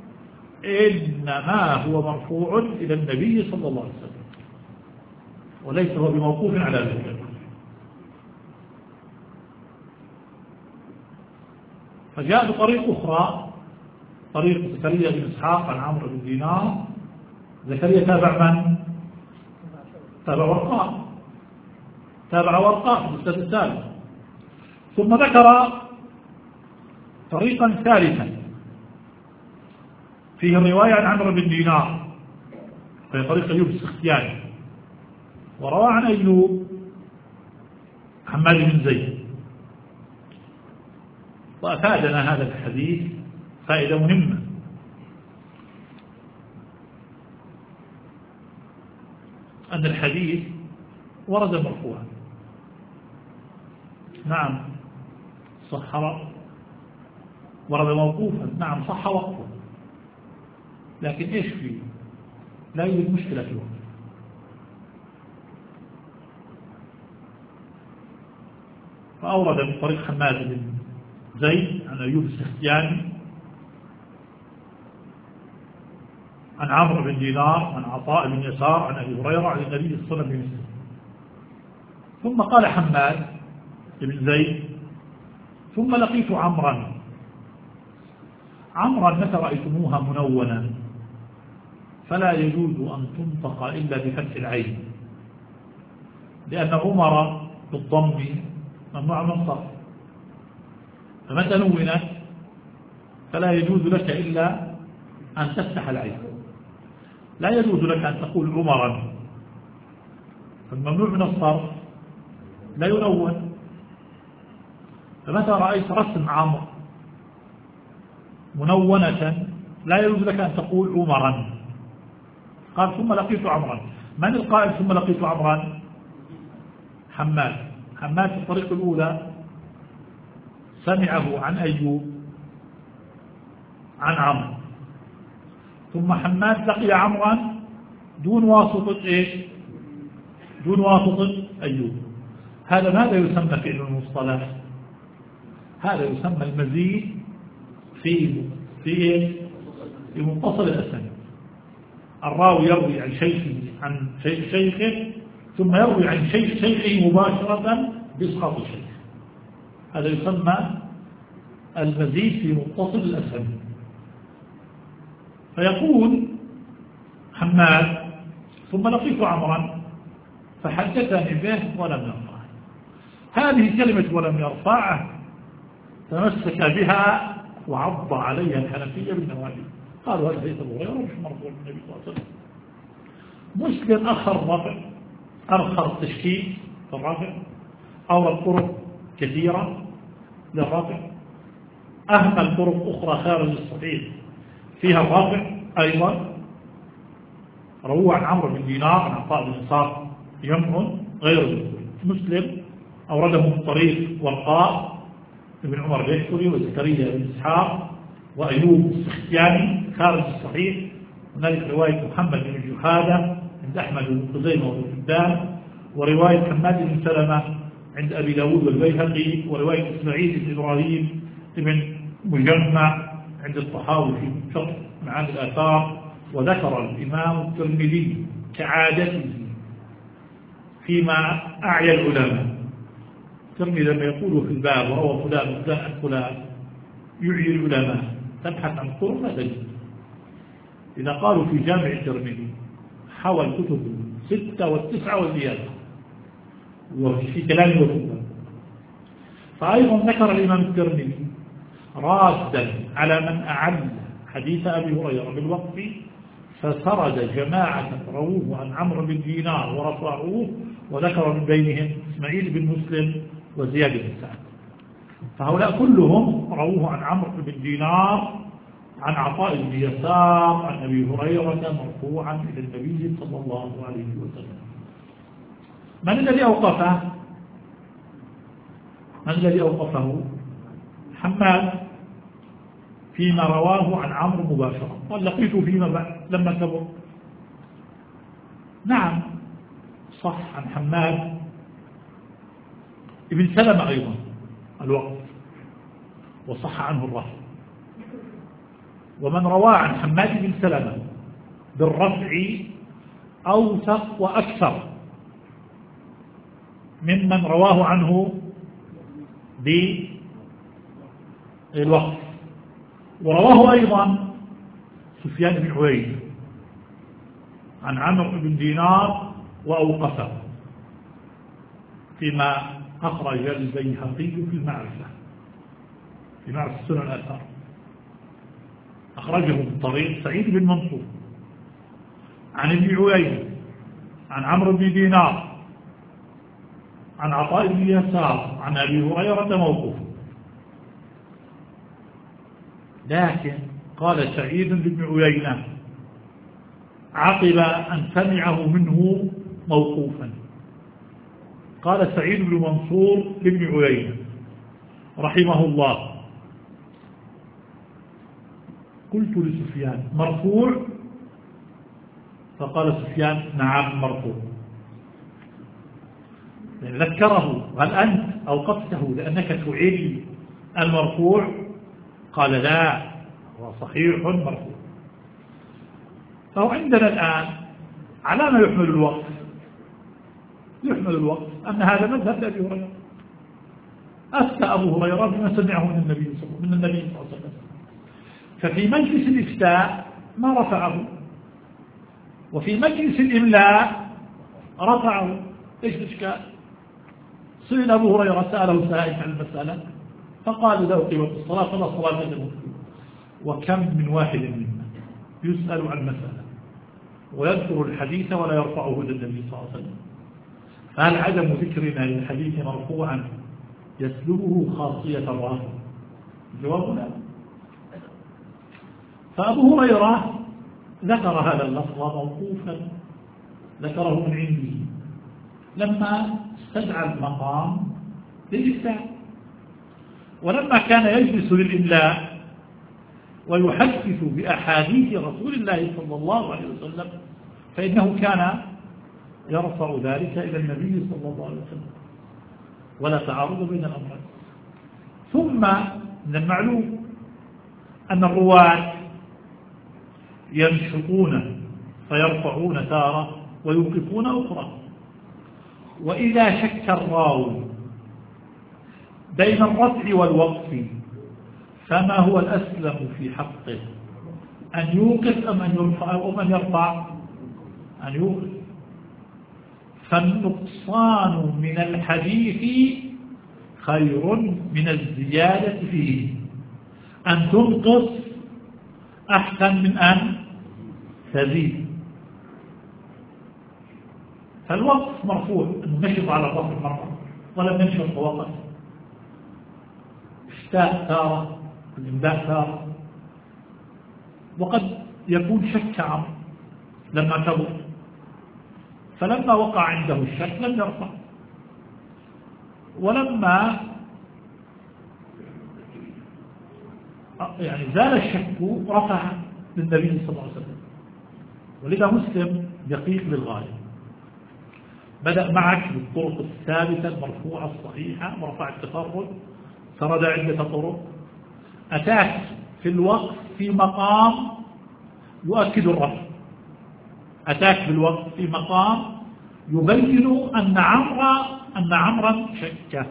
إنما هو مرفوع إلى النبي صلى الله عليه وسلم، وليس هو بموقوف على ذلك. فجاء بطريق أخرى، طريق زكريا بن إسحاق عن عمرو بن دينار. زكريا تابع من؟ تابع ورقاء، تابع ورقاء في السنة الثالثة. ثم ذكر طريقا ثالثا فيه الرواية عن عمرو بن دينار في طريق أيوب السختياني، وروى عن أيوب حماد بن زيد. وأفادنا هذا الحديث فائدة مهمة، أن الحديث ورد مرفوعا. نعم صح، ورد موقوفا، نعم صح وقفا، لكن إيش فيه؟ لا يوجد مشكلة في الوقت. فأورد من طريق حماد بن زيد عن أيوب السختياني عن عمرو بن دينار عن عطاء بن يسار عن أبي هريرة عن النبي صلى الله عليه وسلم. ثم قال حماد بن زيد ثم لقيت عمرا. عمرا متى رأيتموها منونا فلا يجوز أن تنطق إلا بفتح العين، لأن عمر بالضم ممنوع من الصرف، فمتى نونت فلا يجوز لك إلا أن تفتح العين، لا يجوز لك أن تقول عمرا، فالممنوع من الصرف لا ينون. فمتى رأيت رسم عمرو منونة لا يجوز لك أن تقول عمرا. قال ثم لقيت عمرا. من القائل ثم لقيت عمرا؟ حماد. حماد في الطريق الأولى سمعه عن أيوب عن عمرو، ثم حماد لقي عمرا دون واسطة إيش؟ دون واسطة أيوب. هذا ماذا يسمى في علم المصطلح؟ هذا يسمى المزيد في في إيش؟ في منفصل الأسانيد. الراوي يروي عن شيخه عن شيخه ثم يروي عن شيخ شيخه مباشرة بإسقاط الشيخ، هذا يسمى المزيد في متصل الأسانيد. فيقول حماد ثم لقيت عمرا فحدثني به ولم يرفعه. هذه كلمة ولم يرفعه تمسك بها وعض عليها الحنفية بالنوادي، قالوا هذا حديث أبو هريرة مش مرفوع النبي صلى الله عليه وسلم. مسلم أخر الرفع، أرخر التشكيك في الرفع، أورد طرق كثيرة للرفع، أهمل طرق أخرى خارج الصحيح فيها الرفع أيضا. روى عن عمرو بن دينار عن عطاء بن يسار جمع غير مسلم أورده من طريق ورقاء ابن عمر اليحصري وزكريا بن إسحاق وأيوب السختياني خارج الصحيح. هنالك رواية محمد بن جحادة عند أحمد بن خزيمة وابن حبان، ورواية حماد بن سلمة عند أبي داود والبيهقي، ورواية إسماعيل بن إبراهيم بن مجمع عند الطحاوي في شرح معاني الآثار. وذكر الإمام الترمذي كعادته فيما أعيا العلماء، الترمذي لما يقول في الباب وروى فلان فلان عن فلان يعي العلماء تبحث عن طرق ما تجد. إذا قالوا في جامع الترمذي حوى الكتب ستة والتسعة والزيادة وفي كلام وفوة. فأيضا ذكر الإمام الترمذي رادا على من أعل حديث أبي هريرة بالوقف، فسرد جماعة رووه عن عمرو بن دينار ورفعوه، وذكر من بينهم إسماعيل بن مسلم وزياد بن سعد. فهؤلاء كلهم رووه عن عمرو بن دينار عن عطاء بن يسار عن أبي هريرة مرفوعا إلى النبي صلى الله عليه وسلم. من الذي أوقفه؟ من الذي أوقفه؟ حماد فيما رواه عن عمرو مباشرة، قال لقيته فيما بعد لما كبر. نعم صح عن حماد ابن سلمة أيضا الوقف، وصح عنه الرفع. ومن رواه عن حماد بن سلمة بالرفع أوثق وأكثر ممن رواه عنه بالوقف. ورواه أيضا سفيان بن عوينة عن عمرو بن دينار وأوقفه فيما أخرج البيهقي في المعرفة في معرفة سنن الآثار، أخرجه من طريق سعيد بن منصور عن ابن عوينة عن عمرو بن دينار عن عطاء بن يسار عن أبي هريرة موقوفا. لكن قال سعيد بن عوينة عقب أن سمعه منه موقوفا، قال سعيد بن منصور لابن عوينة رحمه الله: قلت لسفيان مرفوع؟ فقال سفيان نعم مرفوع. يعني ذكره: هل أنت أوقفته لأنك تعيد المرفوع؟ قال لا، هو صحيح مرفوع. فهو عندنا الآن على ما يحمل الوقف، يحمل الوقف أن هذا مذهب لأبي هريرة، أفتى أبو هريرة بما سمعه من النبي صلى الله عليه وسلم. ففي مجلس الإفتاء ما رفعه، وفي مجلس الإملاء رفعه. إيش الإشكال؟ سئل أبو هريرة، سأله سائل عن المسألة فقال: لو قيمت الصلاة فلا صلاة له. وكم من واحد منا يسأل عن مسألة ويذكر الحديث ولا يرفعه إلى النبي صلى الله عليه وسلم. فهل عدم ذكرنا للحديث مرفوعا يسلبه خاصية الرافع؟ الجواب لا. فأبو هريرة ذكر هذا اللفظ موقوفا، ذكره من عنده لما استدعى المقام للإفتاء، ولما كان يجلس للإملاء ويحدث بأحاديث رسول الله صلى الله عليه وسلم فإنه كان يرفع ذلك إلى النبي صلى الله عليه وسلم، ولا تعارض بين الأمرين. ثم من المعلوم أن الرواة ينشطون فيرفعون تارة ويوقفون أخرى، وإذا شك الراوي بين الرفع والوقف فما هو الأسلم في حقه، أن يوقف أم أن يرفع أو أن يرفع؟ أن يوقف. فالنقصان من الحديث خير من الزيادة فيه، أن تنقص أحسن من أن تزيد. فالوقف مرفوع، نشط على الرفع مرة ولم ننشط وقت، اشتاء تارة، الإمداء تارة، وقد يكون شك عمرو لما كبر، فلما وقع عنده الشك لم يرفع، ولما يعني زال الشك رفع للنبي صلى الله عليه وسلم. ولذا مسلم دقيق للغاية، بدأ معك بالطرق الثابتة المرفوعة الصحيحة ورفع التفرد، سرد عدة طرق، أتاك في الوقت في مقام يؤكد الرفع، أتاك بالوقت في مقام يبين أن عمرا أن عمرا شك،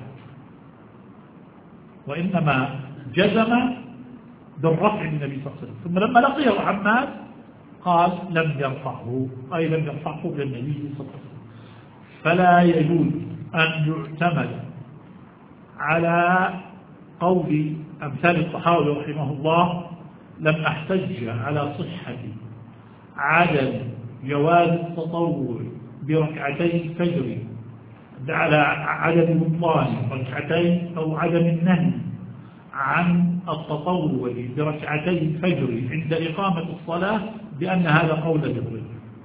وإنما جزم بالرفع للنبي صلى الله عليه وسلم. ثم لما لقيه حماد قال لم يرفعه، أي لم يرفعه إلى النبي صلى الله عليه وسلم. فلا يجوز أن يعتمد على قول أمثال الطحاوي رحمه الله لم أحتج على صحة عدم جواز التطوع بركعتي الفجر على عدم بطلان ركعتين أو عدم النهي عن التطوع بركعتي الفجر عند إقامة الصلاة بأن هذا قول جبريل.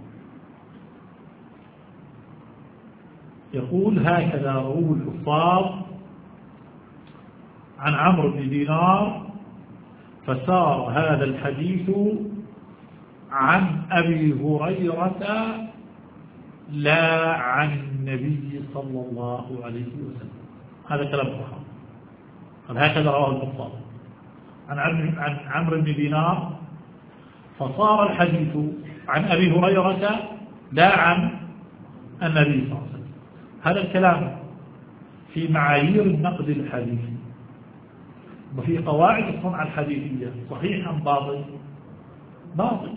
يقول هكذا رواه الحفاظ عن عمرو بن دينار، فسار هذا الحديث عن أبي هريرة لا عن النبي صلى الله عليه وسلم. هذا كلام الصحابة. هكذا رواه الحفاظ عن عن عمرو بن دينار، فصار الحديث عن أبي هريرة لا عن النبي صلى الله عليه وسلم. هذا الكلام في معايير النقد الحديثي وفي قواعد الصنعة الحديثية صحيح أم باطل؟ باطل.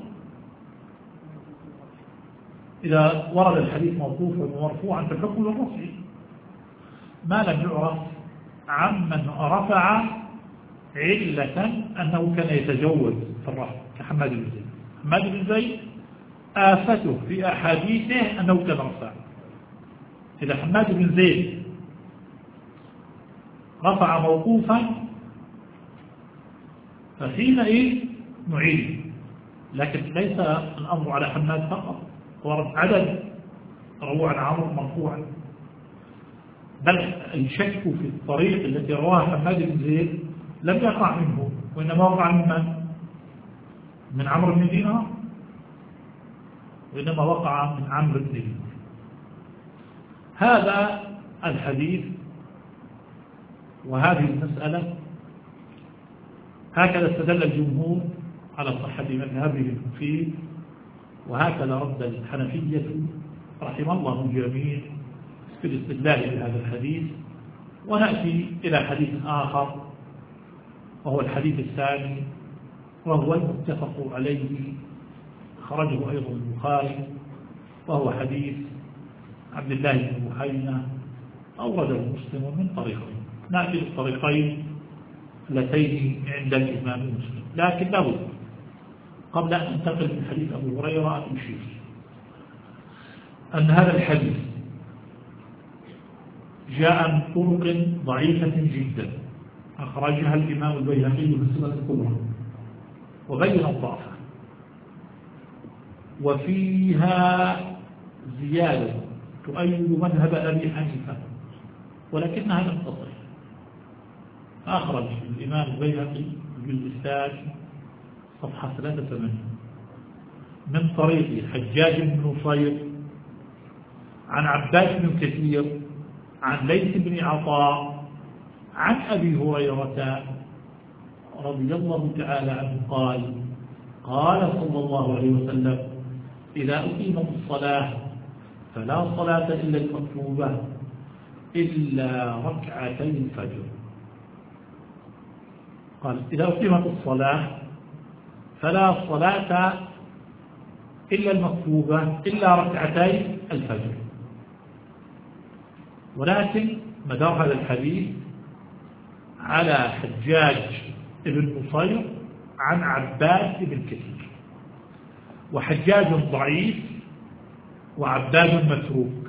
إذا ورد الحديث موقوفا ومرفوعا فالحكم للرفع ما لم يعرف عمن رفع علة أنه كان يتجوز في الرفع كحماد بن زيد. حماد بن زيد آفته في أحاديثه أنه كان رفع. إذا حماد بن زيد رفع موقوفا فحينئذ نعيد، لكن ليس الأمر على حماد فقط، ورد عدد روى عن عمرو مرفوعا، بل الشك في الطريق التي رواها حماد بن زيد لم يقع منه، وإنما وقع من من؟ من عمرو بن دينار، وإنما وقع من عمرو بن دينار. هذا الحديث وهذه المسألة هكذا استدل الجمهور على صحة مذهبهم فيه، وهكذا رد الحنفية رحم الله الجميع في الاستدلال بهذا الحديث. ونأتي إلى حديث آخر وهو الحديث الثاني، وهو المتفق عليه خرجه أيضا البخاري، وهو حديث عبد الله بن بحينة أورده مسلم من طريقين. نأتي بالطريقين اللتين عند الإمام مسلم، لكن لابد قبل أن ننتقل من حديث أبو هريرة أن أشير أن هذا الحديث جاء من طرق ضعيفة جدا أخرجها الإمام البيهقي في السنة الكبرى وبين الضعف، وفيها زيادة تؤيد مذهب أبي حنيفة ولكنها لم تصح. أخرج الإمام البيهقي الجزء الثاني صفحة ثلاثة وثمانين من طريق حجاج بن نصير عن عباس بن كثير عن ليث بن عطاء عن أبي هريرة رضي الله تعالى عنه قال قال صلى الله عليه وسلم إذا أقيمت الصلاة فلا صلاة إلا المكتوبة إلا ركعتي الفجر. قال إذا أقيمت الصلاة فلا صلاة إلا المكتوبة إلا ركعتي الفجر. ولكن مدار هذا الحديث على حجاج بن نصير عن عباس بن كثير، وحجاج ضعيف وعباس متروك،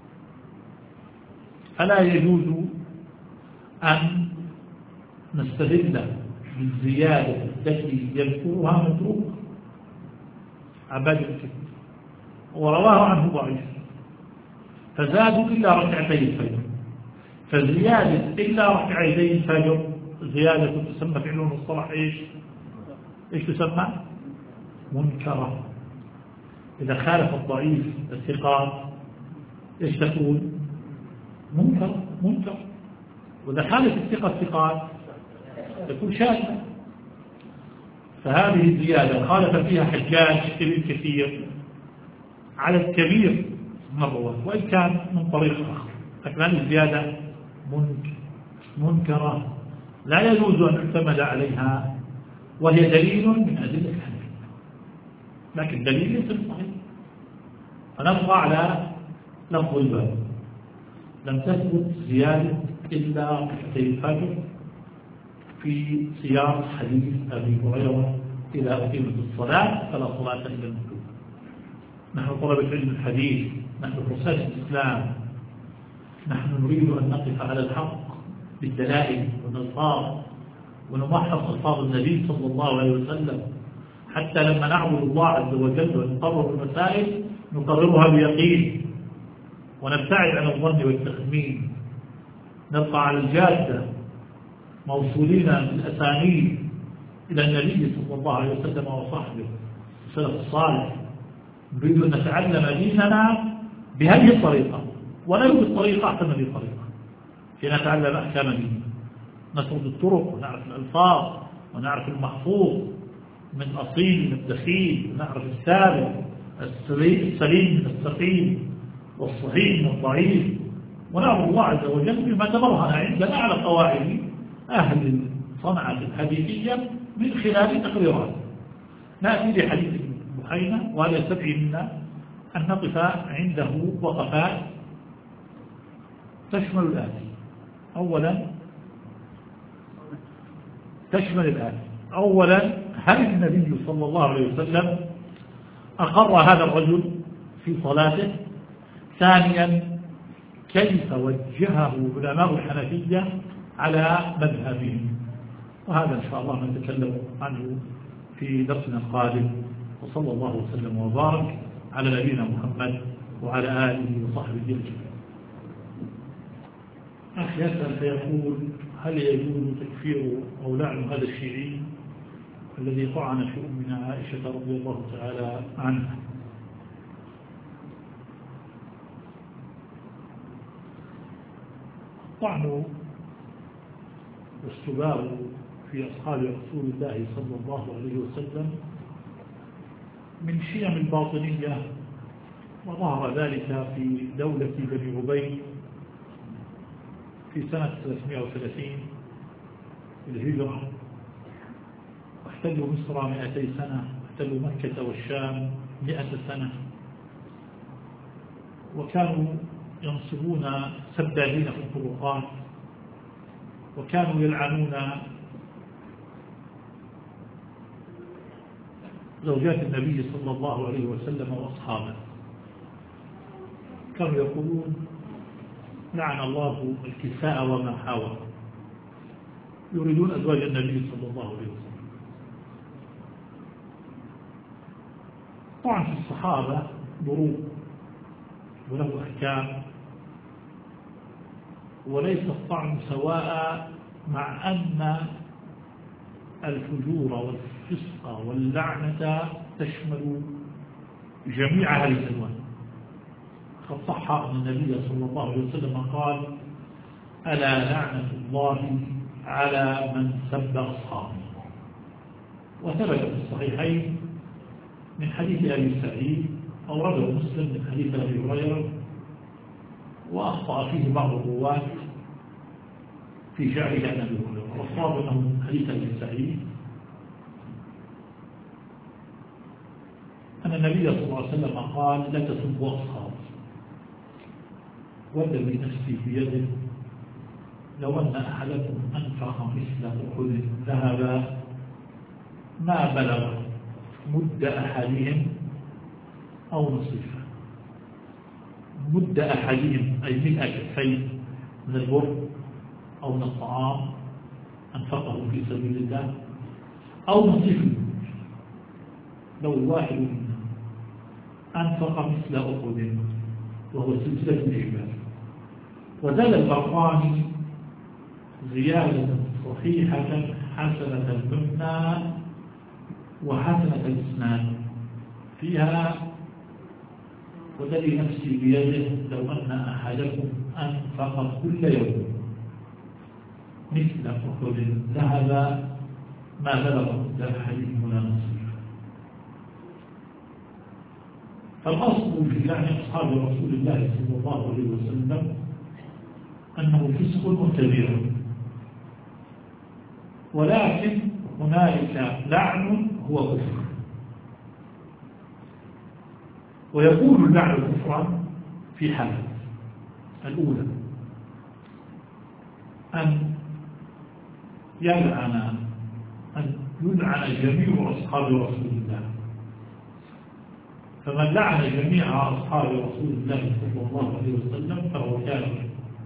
فلا يجوز أن نستدل بالزيادة التي يذكرها متروك عباس بن كثير ورواه عنه ضعيف، فزادوا إلا ركعتي الفجر. فزيادة إلا ركعتي الفجر زيادة تسمى في علوم الصلاح إيش؟ إيش تسمى؟ منكرة. إذا خالف الضعيف الثقات إيش تكون؟ منكر منكر. وإذا خالف الثقة الثقات تكون شاذة. فهذه الزيادة خالف فيها حجاج ابن كثير عدد كبير من الرواة وإن كان من طريق آخر، لكن هذه الزيادة منكرة لا يجوز أن يعتمد عليها، وهي دليل من أدلة الحنفية. لكن دليل ليس صحيح. فنبقى على لفظ الباب. لم تثبت زيادة إلا ركعتي الفجر في سياق حديث أبي هريرة: إذا أقيمت الصلاة فلا صلاة إلا المكتوبة. نحن طلبة علم الحديث، نحن فرسان الإسلام، نحن نريد أن نقف على الحق بالدلائل والألفاظ ونمحص ألفاظ النبي صلى الله عليه وسلم، حتى لما نعبد الله عز وجل ونقرر المسائل نقررها بيقين ونبتعد عن الظن والتخمين، نبقى على الجادة موصولين بالأسانيد إلى النبي صلى الله عليه وسلم وصحبه السلف الصالح. نريد أن نتعلم ديننا بهذه الطريقة، ولو بالطريقة أحسن من الطريقة، لنتعلم أحكام ديننا، نسرد الطرق ونعرف الألفاظ ونعرف المحفوظ من أصيل من الدخيل، ونعرف الثابت السليم من السقيم والصحيح من الضعيف، ونعرف الله عز وجل بما تبرهن عندنا على قواعد أهل الصنعة الحديثية من خلال تقريرات. نأتي لحديث بحينة، وهذا يستدعي منا أن نقف عنده وقفات تشمل الآتي. أولا تشمل الآتي أولا هل النبي صلى الله عليه وسلم أقر هذا الرجل في صلاته؟ ثانيا كيف وجهه علماء الحنفية على مذهبهم؟ وهذا إن شاء الله نتكلم عنه في درسنا القادم. وصلى الله وسلم وبارك على نبينا محمد وعلى آله وصحبه أجمعين. أخ يسأل فيقول: هل يجوز تكفير أو لعن هذا الشيعي الذي طعن في أمنا عائشة رضي الله تعالى عنها؟ الطعن والسباب في أصحاب رسول الله صلى الله عليه وسلم من شيم الباطنية، وظهر ذلك في دولة بني عبيد في سنة ثلاثمائة وثلاثين للهجرة، واحتلوا مصر مئتي سنة، واحتلوا مكة والشام مئة سنة، وكانوا ينصبون سبابين في الطرقات، وكانوا يلعنون زوجات النبي صلى الله عليه وسلم وأصحابه. كانوا يقولون: لعن الله الكساء وما حاوى، يريدون أزواج النبي صلى الله عليه وسلم. طبعا في الصحابة ضروب وله أحكام، وليس الطعن سواء، مع أن الفجور والفسق واللعنة تشمل جميع هذه الألوان. قد صح أن النبي صلى الله عليه وسلم قال: ألا لعنة الله على من سب أصحابه. وثبت في الصحيحين من حديث أبي سعيد، أورده مسلم من حديث أبي هريرة، وأخطأ فيه بعض الرواة في جعله عن أبي هريرة، والصواب أنه من حديث أبي سعيد أن النبي صلى الله عليه وسلم قال: لا تسبوا أصحابي، والذي نفسي بيده لو أن أحدكم أنفق مثل أحد ذهبا ما بلغ مد أحدهم أو نصيفه. مد أحدهم أي مئة كفين من البر أو من الطعام أنفقه في سبيل الله، أو نصيفه. لو الواحد منا أنفق مثل أحد، وهو سلسلة الجبال. وزاد البرقاني زيادة صحيحة حسنة المبنى وحسنة الإسناد فيها: والذي نفسي بيده لو أن أحدكم أنفق كل يوم مثل أحد ذهب ما بلغ مد أحدهم ولا نصيف. فالأصل في لعن أصحاب رسول الله صلى الله عليه وسلم أنه فسق وكبير، ولكن هنالك لعن هو كفر. ويكون اللعن كفرا في حالة الأولى: أن يلعن أن يلعن جميع أصحاب رسول الله، فمن لعن جميع أصحاب رسول الله صلى الله عليه وسلم فهو كافر،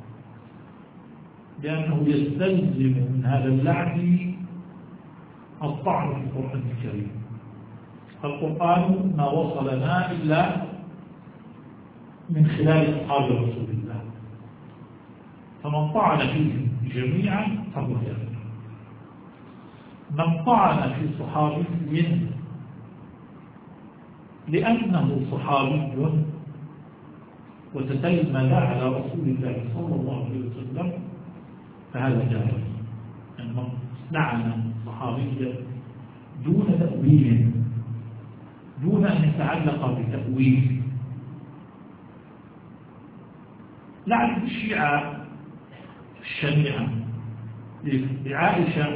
لأنه يستلزم من هذا اللعن الطعن في القرآن الكريم. القرآن ما وصلنا إلا من خلال أصحاب رسول الله، فمن طعن فيهم جميعا فهو كافر. من طعن في صحابي لأنه صحابي وتتلمذ على رسول الله صلى الله عليه وسلم فهذا جائز. يعني من لعن صحابيا دون تأويل، دون أن يتعلق بتأويل. لعن الشيعة الشنيعة لعائشة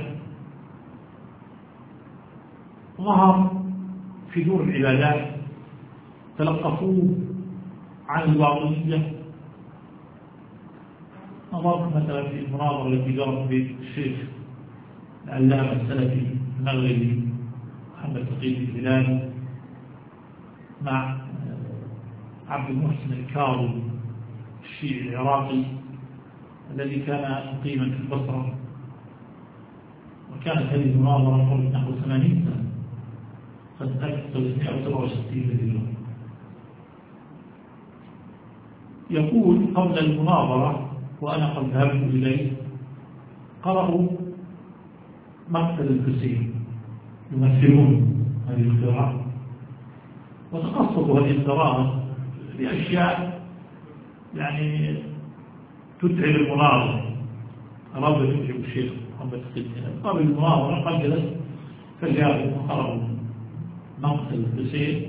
ظهر في دور العبادات، تلقفوه عن الواقعية. نظرت مثلا في المناظرة التي جرت بين الشيخ العلامة السلفي المغربي محمد تقي الهلالي مع عبد المحسن الكاظمي الشيعي العراقي الذي كان مقيما في البصرة، وكانت هذه المناظرة قبل نحو ثمانين سنة، سنة ألف وثلاثمائة وسبعة وستين هجرية. يقول قبل المناظرة وأنا قد ذهبت إليه قرأوا مقتل الحسين يمثلون هذه القراءة، وتقصدوا هذه القراءة بأشياء يعني تتعب المناظر. أراد يتعب الشيخ محمد تقي قبل المناظرة قد جلس فجاءوا وقرأوا مقتل الحسين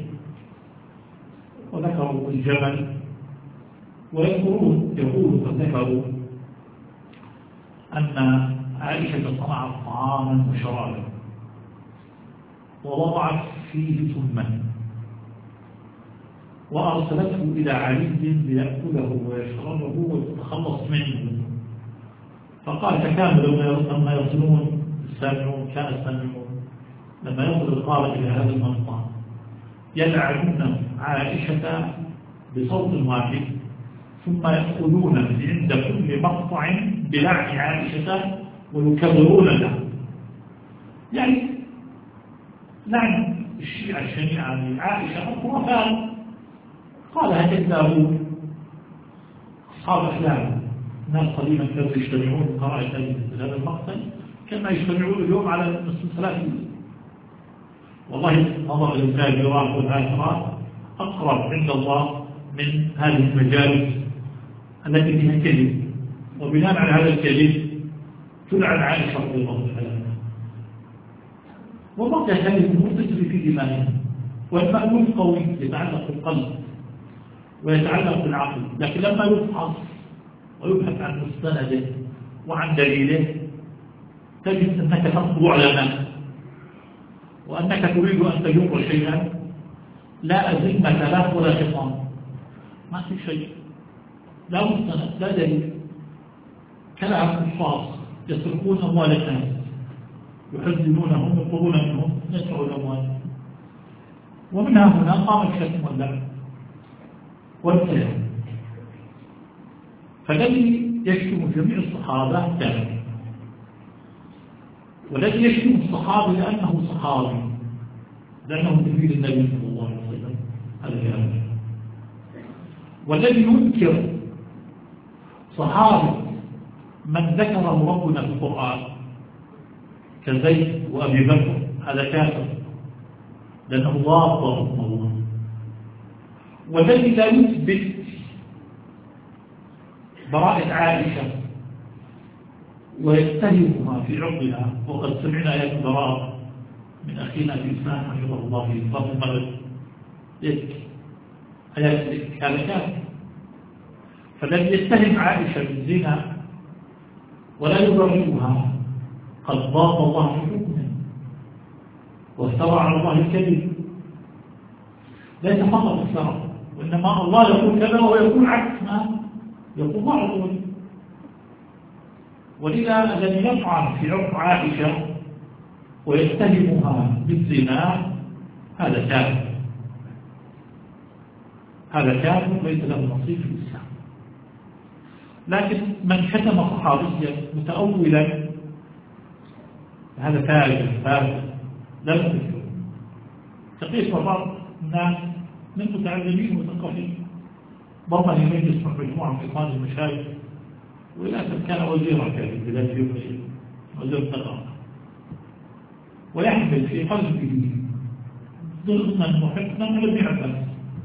وذكروا الجمل، ويذكرون يقول قد ذكروا أن عائشة صنعت طعاما وشرابا ووضعت فيه ثما وأرسلته إلى علي ليأكله ويشربه ويتخلص منه، فقال تكاملوا لما يصلون السامعون كان السامعون لما يصل القارئ إلى هذا المنطقة يلعنون عائشة بصوت واحد، ثم يأخذون عند كل مقطع بلعن عائشة ويكبرون لها. يعني لعن الشيعة الشنيعة لعائشة خرافات قالها كذابون أصحاب أحلام. الناس قديما كانوا يجتمعون قراءة هذا المقتل كما يجتمعون اليوم على المسلسلات. والله نظر الكافرات والآخرات أقرب عند الله من هذه المجالس التي فيها كذب، وبناء على هذا الكذب تلعن عائشة رضي الله عنها. وبقي هذه الأمور تجري في دمائها، والمألوف قوي يتعلق بالقلب ويتعلق بالعقل، لكن لما يفحص ويبحث عن مستنده وعن دليله تجد أنك تخضع لنا وأنك تريد أن تجر شيئا لا أزمة له ولا خصام، ما في شيء، لا مستند لا دليل. كلام الحفاظ يسرقون أموال الناس يحزنونهم يطلبون منهم يدفعوا الأموال، ومنها هنا قام الشتم واللعن والكلام. فالذي يشتم جميع الصحابة كافر، والذي يشتم الصحابي لأنه صحابي لأنه تلميذ النبي صلى الله عليه وسلم هذا كافر. والذي ينكر صحابي من ذكره ربنا في القرآن كزيد وأبي بكر هذا كافر لأنه ضابط الله. والذي لا يثبت براءة عائشة ويتهمها في عقلها، وقد سمعنا آيات براءة من أخينا الإسلام حفظه الله في فضل المغرب آيات هذا كافر. فالذي يتهم عائشة بالزنا ولا يبرئها قد ضاق الله في حكمه وافترى على الله الكذب. ليس فقط افترى وإنما الله يقول كذا وهو يقول عكس ما يقول الله عز وجل. ولذا الذي يطعن في عرف عائشة ويتهمها بالزنا هذا كافر، هذا كافر ليس له نصيب في الإسلام. لكن من شتم صحابيا متأولا هذا فاجر فاجر لا يكفر. تقيس بعض الناس من متعلمين ومثقفين ضمن يميز مجموعة من إخوان المشايخ، وللأسف كان وزيرا في بلاد يومين وزير الثقافة، ويحمل في قلبه ضغنا محبنا من ابن عباس.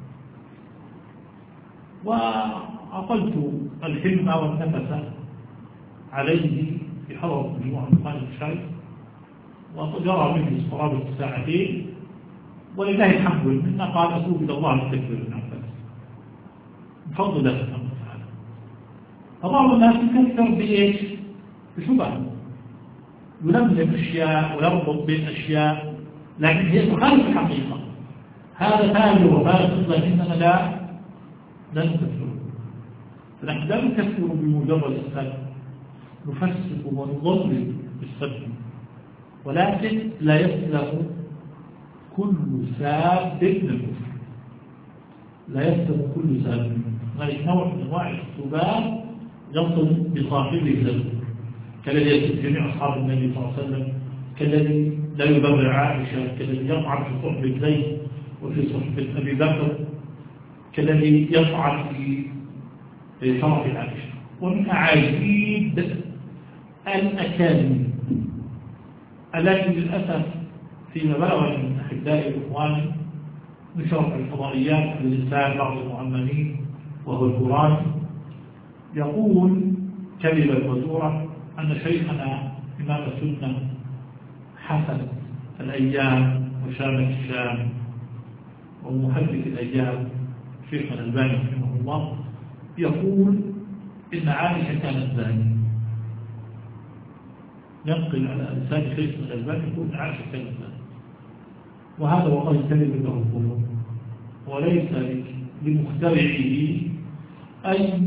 وأقلت الحلم والنفس عليه في حضرة مجموعة من إخوان المشايخ، وجرى منه قرابة ساعتين، ولله الحمد منا قال أتوب إلى الله التكبير ابن عباس بفضل الله سبحانه وتعالى. فبعض الناس يكثر بإيش؟ بشبهه، يلملم أشياء ويربط بين أشياء لكن هي تخالف الحقيقة. هذا فاجر وفاسق لكننا لا لا نكفر. فنحن لا نكفر بمجرد السب، نفسق ونضلل بالسب، ولكن لا يسلم كل ساب من الكفر، لا يسلم كل ساب من الكفر. هذا نوع من انواع السباب يصل بصاحبه الى الكفر، كالذي يسب جميع اصحاب النبي صلى الله عليه وسلم، كالذي لا يبرع عائشه، كالذي يطعن في صحبه زيد وفي صحبه ابي بكر، كالذي يطعن في شرف عائشه. ومن اعاجيب الاكاذيب التي للاسف فيما بلغ من أحبائي الإخوان نشر الفضائيات للإنسان بعض المعممين وهو القرآن يقول كذبا وزورا أن شيخنا إمام السنة حسن الأيام وشامة الشام ومحدث الأيام شيخنا الألباني رحمه الله يقول إن عائشة كانت زانية. ينقل على لسان شيخنا الألباني يقول عائشة كانت زانية، وهذا والله كذب له الظلم، وليس لمخترعه أي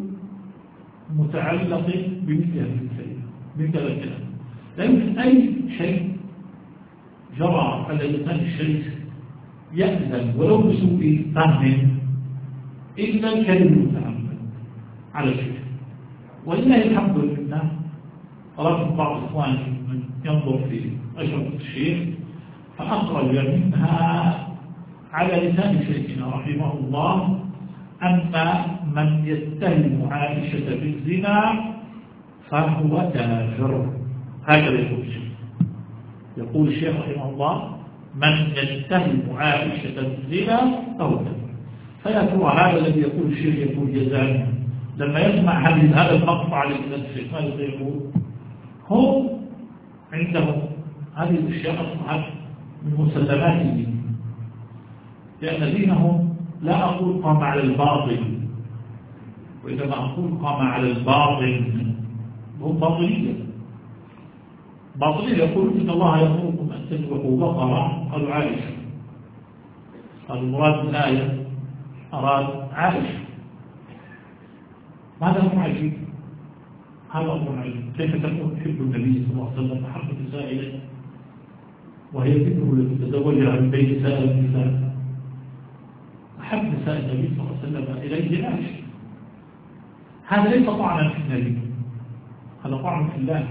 متعلق بمثل هذه الكلمة مثل الكلام. لا يمكن أي شيء جرى على لسان الشيخ يأذن ولو بسوء فهم إلا الكلمة المتعمد على الشيخ. ولله الحمد لله قرأت بعض إخواني من ينظر في أشرطة الشيخ فأخرج منها على لسان شيخنا رحمه الله أن من يتهم عائشة بالزنا فهو كافر. هكذا يقول الشيخ، يقول الشيخ رحمه الله من يتهم عائشة بالزنا فهو كافر. فيا ترى هذا الذي يقول الشيخ يقول جزاء لما يسمع هذا المقطع لسان الشيخ ماذا يقول؟ هم عندهم هذه الأشياء أصبحت من مسلماته، لأن دينهم لا أقول قام على الباطل، وإذا ما أقول قام على الباطل هم باطلية. باطلية يقول إن الله يأمركم أن تذبحوا بقرة، قالوا عائشة، قالوا المراد من الآية أراد عائشة. ماذا هو عجيب؟ هذا أمر عجيب. كيف تكون تحب النبي صلى الله عليه وسلم أحب النساء إليه وهي ذكر التي تزوجها من بين نساء النساء؟ أحب نساء النبي صلى الله عليه وسلم إليه عائشة. هذا ليس طعنا في النبي، هذا طعن في الله.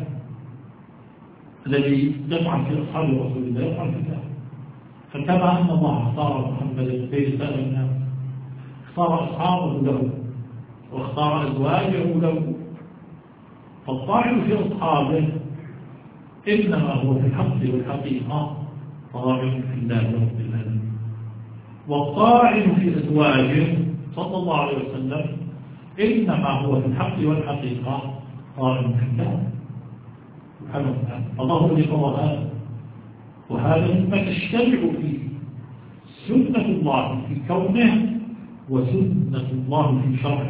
الذي يطعن في أصحاب رسول الله يطعن في الله. فكما أن الله اختار محمدا بين نساء الناس اختار أصحابه له واختار أزواجه له، فالطاعن في أصحابه إنما هو في الحق والحقيقة طاعن في الله رب العالمين، والطاعن في أزواجه صلى الله عليه وسلم إنما هو في الحق والحقيقة طاعن في الله سبحانه وتعالى. الله الذي قضى هذا، وهذا مما تجتمع فيه سنة الله في كونه وسنة الله في شرعه.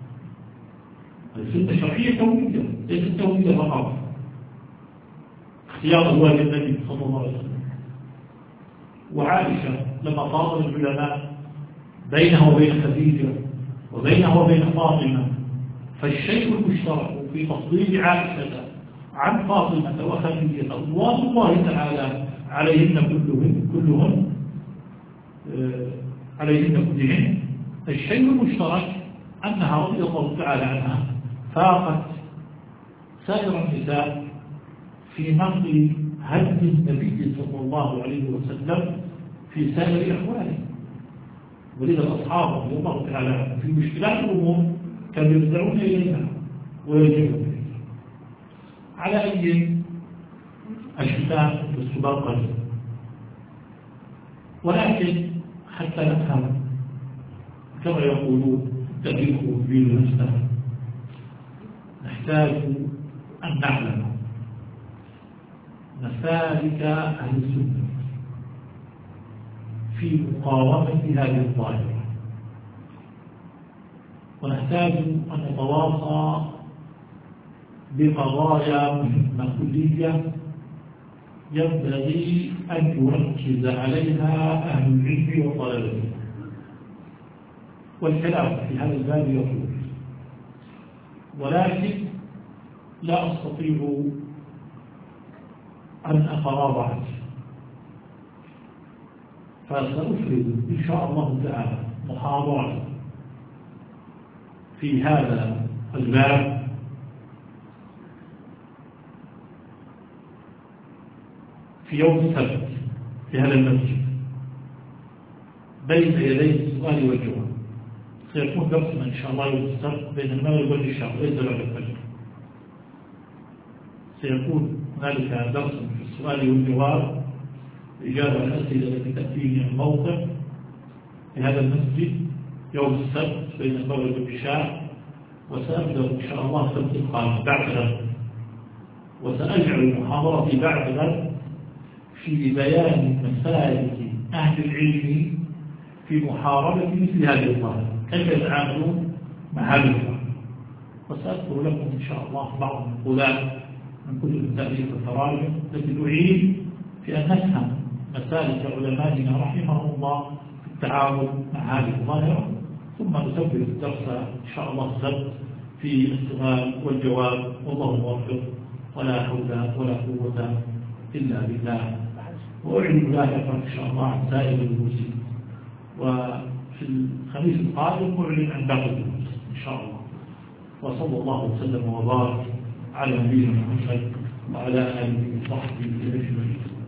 السنة شرعية كونية ليست كونية فقط. اختيار أزواج النبي صلى الله عليه وسلم. وعائشة لما طالب العلماء بينه وبين خديجة وبينه وبين فاطمة، فالشيء المشترك في تفضيل عائشة عن فاطمة وخديجة رضوان الله تعالى عليهن كلهن كلهن عليهن كلهن الشيء المشترك أنها رضي الله تعالى عنها فاقت سائر النساء في نقل هدي النبي صلى الله عليه وسلم في سائر أحواله. ولذا الأصحاب رضي الله تعالى عنهم في مشكلات الأمور كانوا يرجعون إليها ويرجعون إليها. على أي الشتاء والسباق، ولكن حتى نفهم كما يقولون تاريخ بالمستقبل نحتاج أن نعلم مسالك أهل السنة في مقاومة هذه الظاهرة، ونحتاج أن نتواصى بقضايا مهمة كلية ينبغي أن يركز عليها أهل العلم وطلبته. والكلام في هذا الباب يطول، ولكن لا أستطيع أن أتراضى عنه، فسأفرد إن شاء الله تعالى محاضرة في هذا الباب في يوم السبت في هذا المسجد بين يدي السؤال والجواب. سيكون درسنا إن شاء الله يوم السبت بين المغرب والعشاء وليس بعد الفجر. سيكون هنالك درس في السؤال والجواب إجابة الأسئلة التي تأتيني عن موقع في هذا المسجد يوم السبت بين المغرب والعشاء، وسأبدأ إن شاء الله السبت القادم بعد غد، وسأجعل محاضرتي بعد غد في بيان مسالك أهل العلم في محاربة مثل هذه الظاهرة، كيف يتعاملون مع هذه الظاهرة. وسأذكر لكم إن شاء الله بعض المقولات من كتب التاريخ والتراجم التي تعين في أن نفهم مسالك علمائنا رحمهم الله في التعامل مع هذه الظاهرة، ثم نسوي الدرس إن شاء الله السبت في السؤال والجواب، والله موفق، ولا حول ولا قوة إلا بالله. وأعلن لاحقا إن شاء الله عن سائر الدروس، وفي الخميس القادم أعلن عن باقي الدروس إن شاء الله. وصلى الله وسلم وبارك على نبينا محمد وعلى آله وصحبه أجمعين.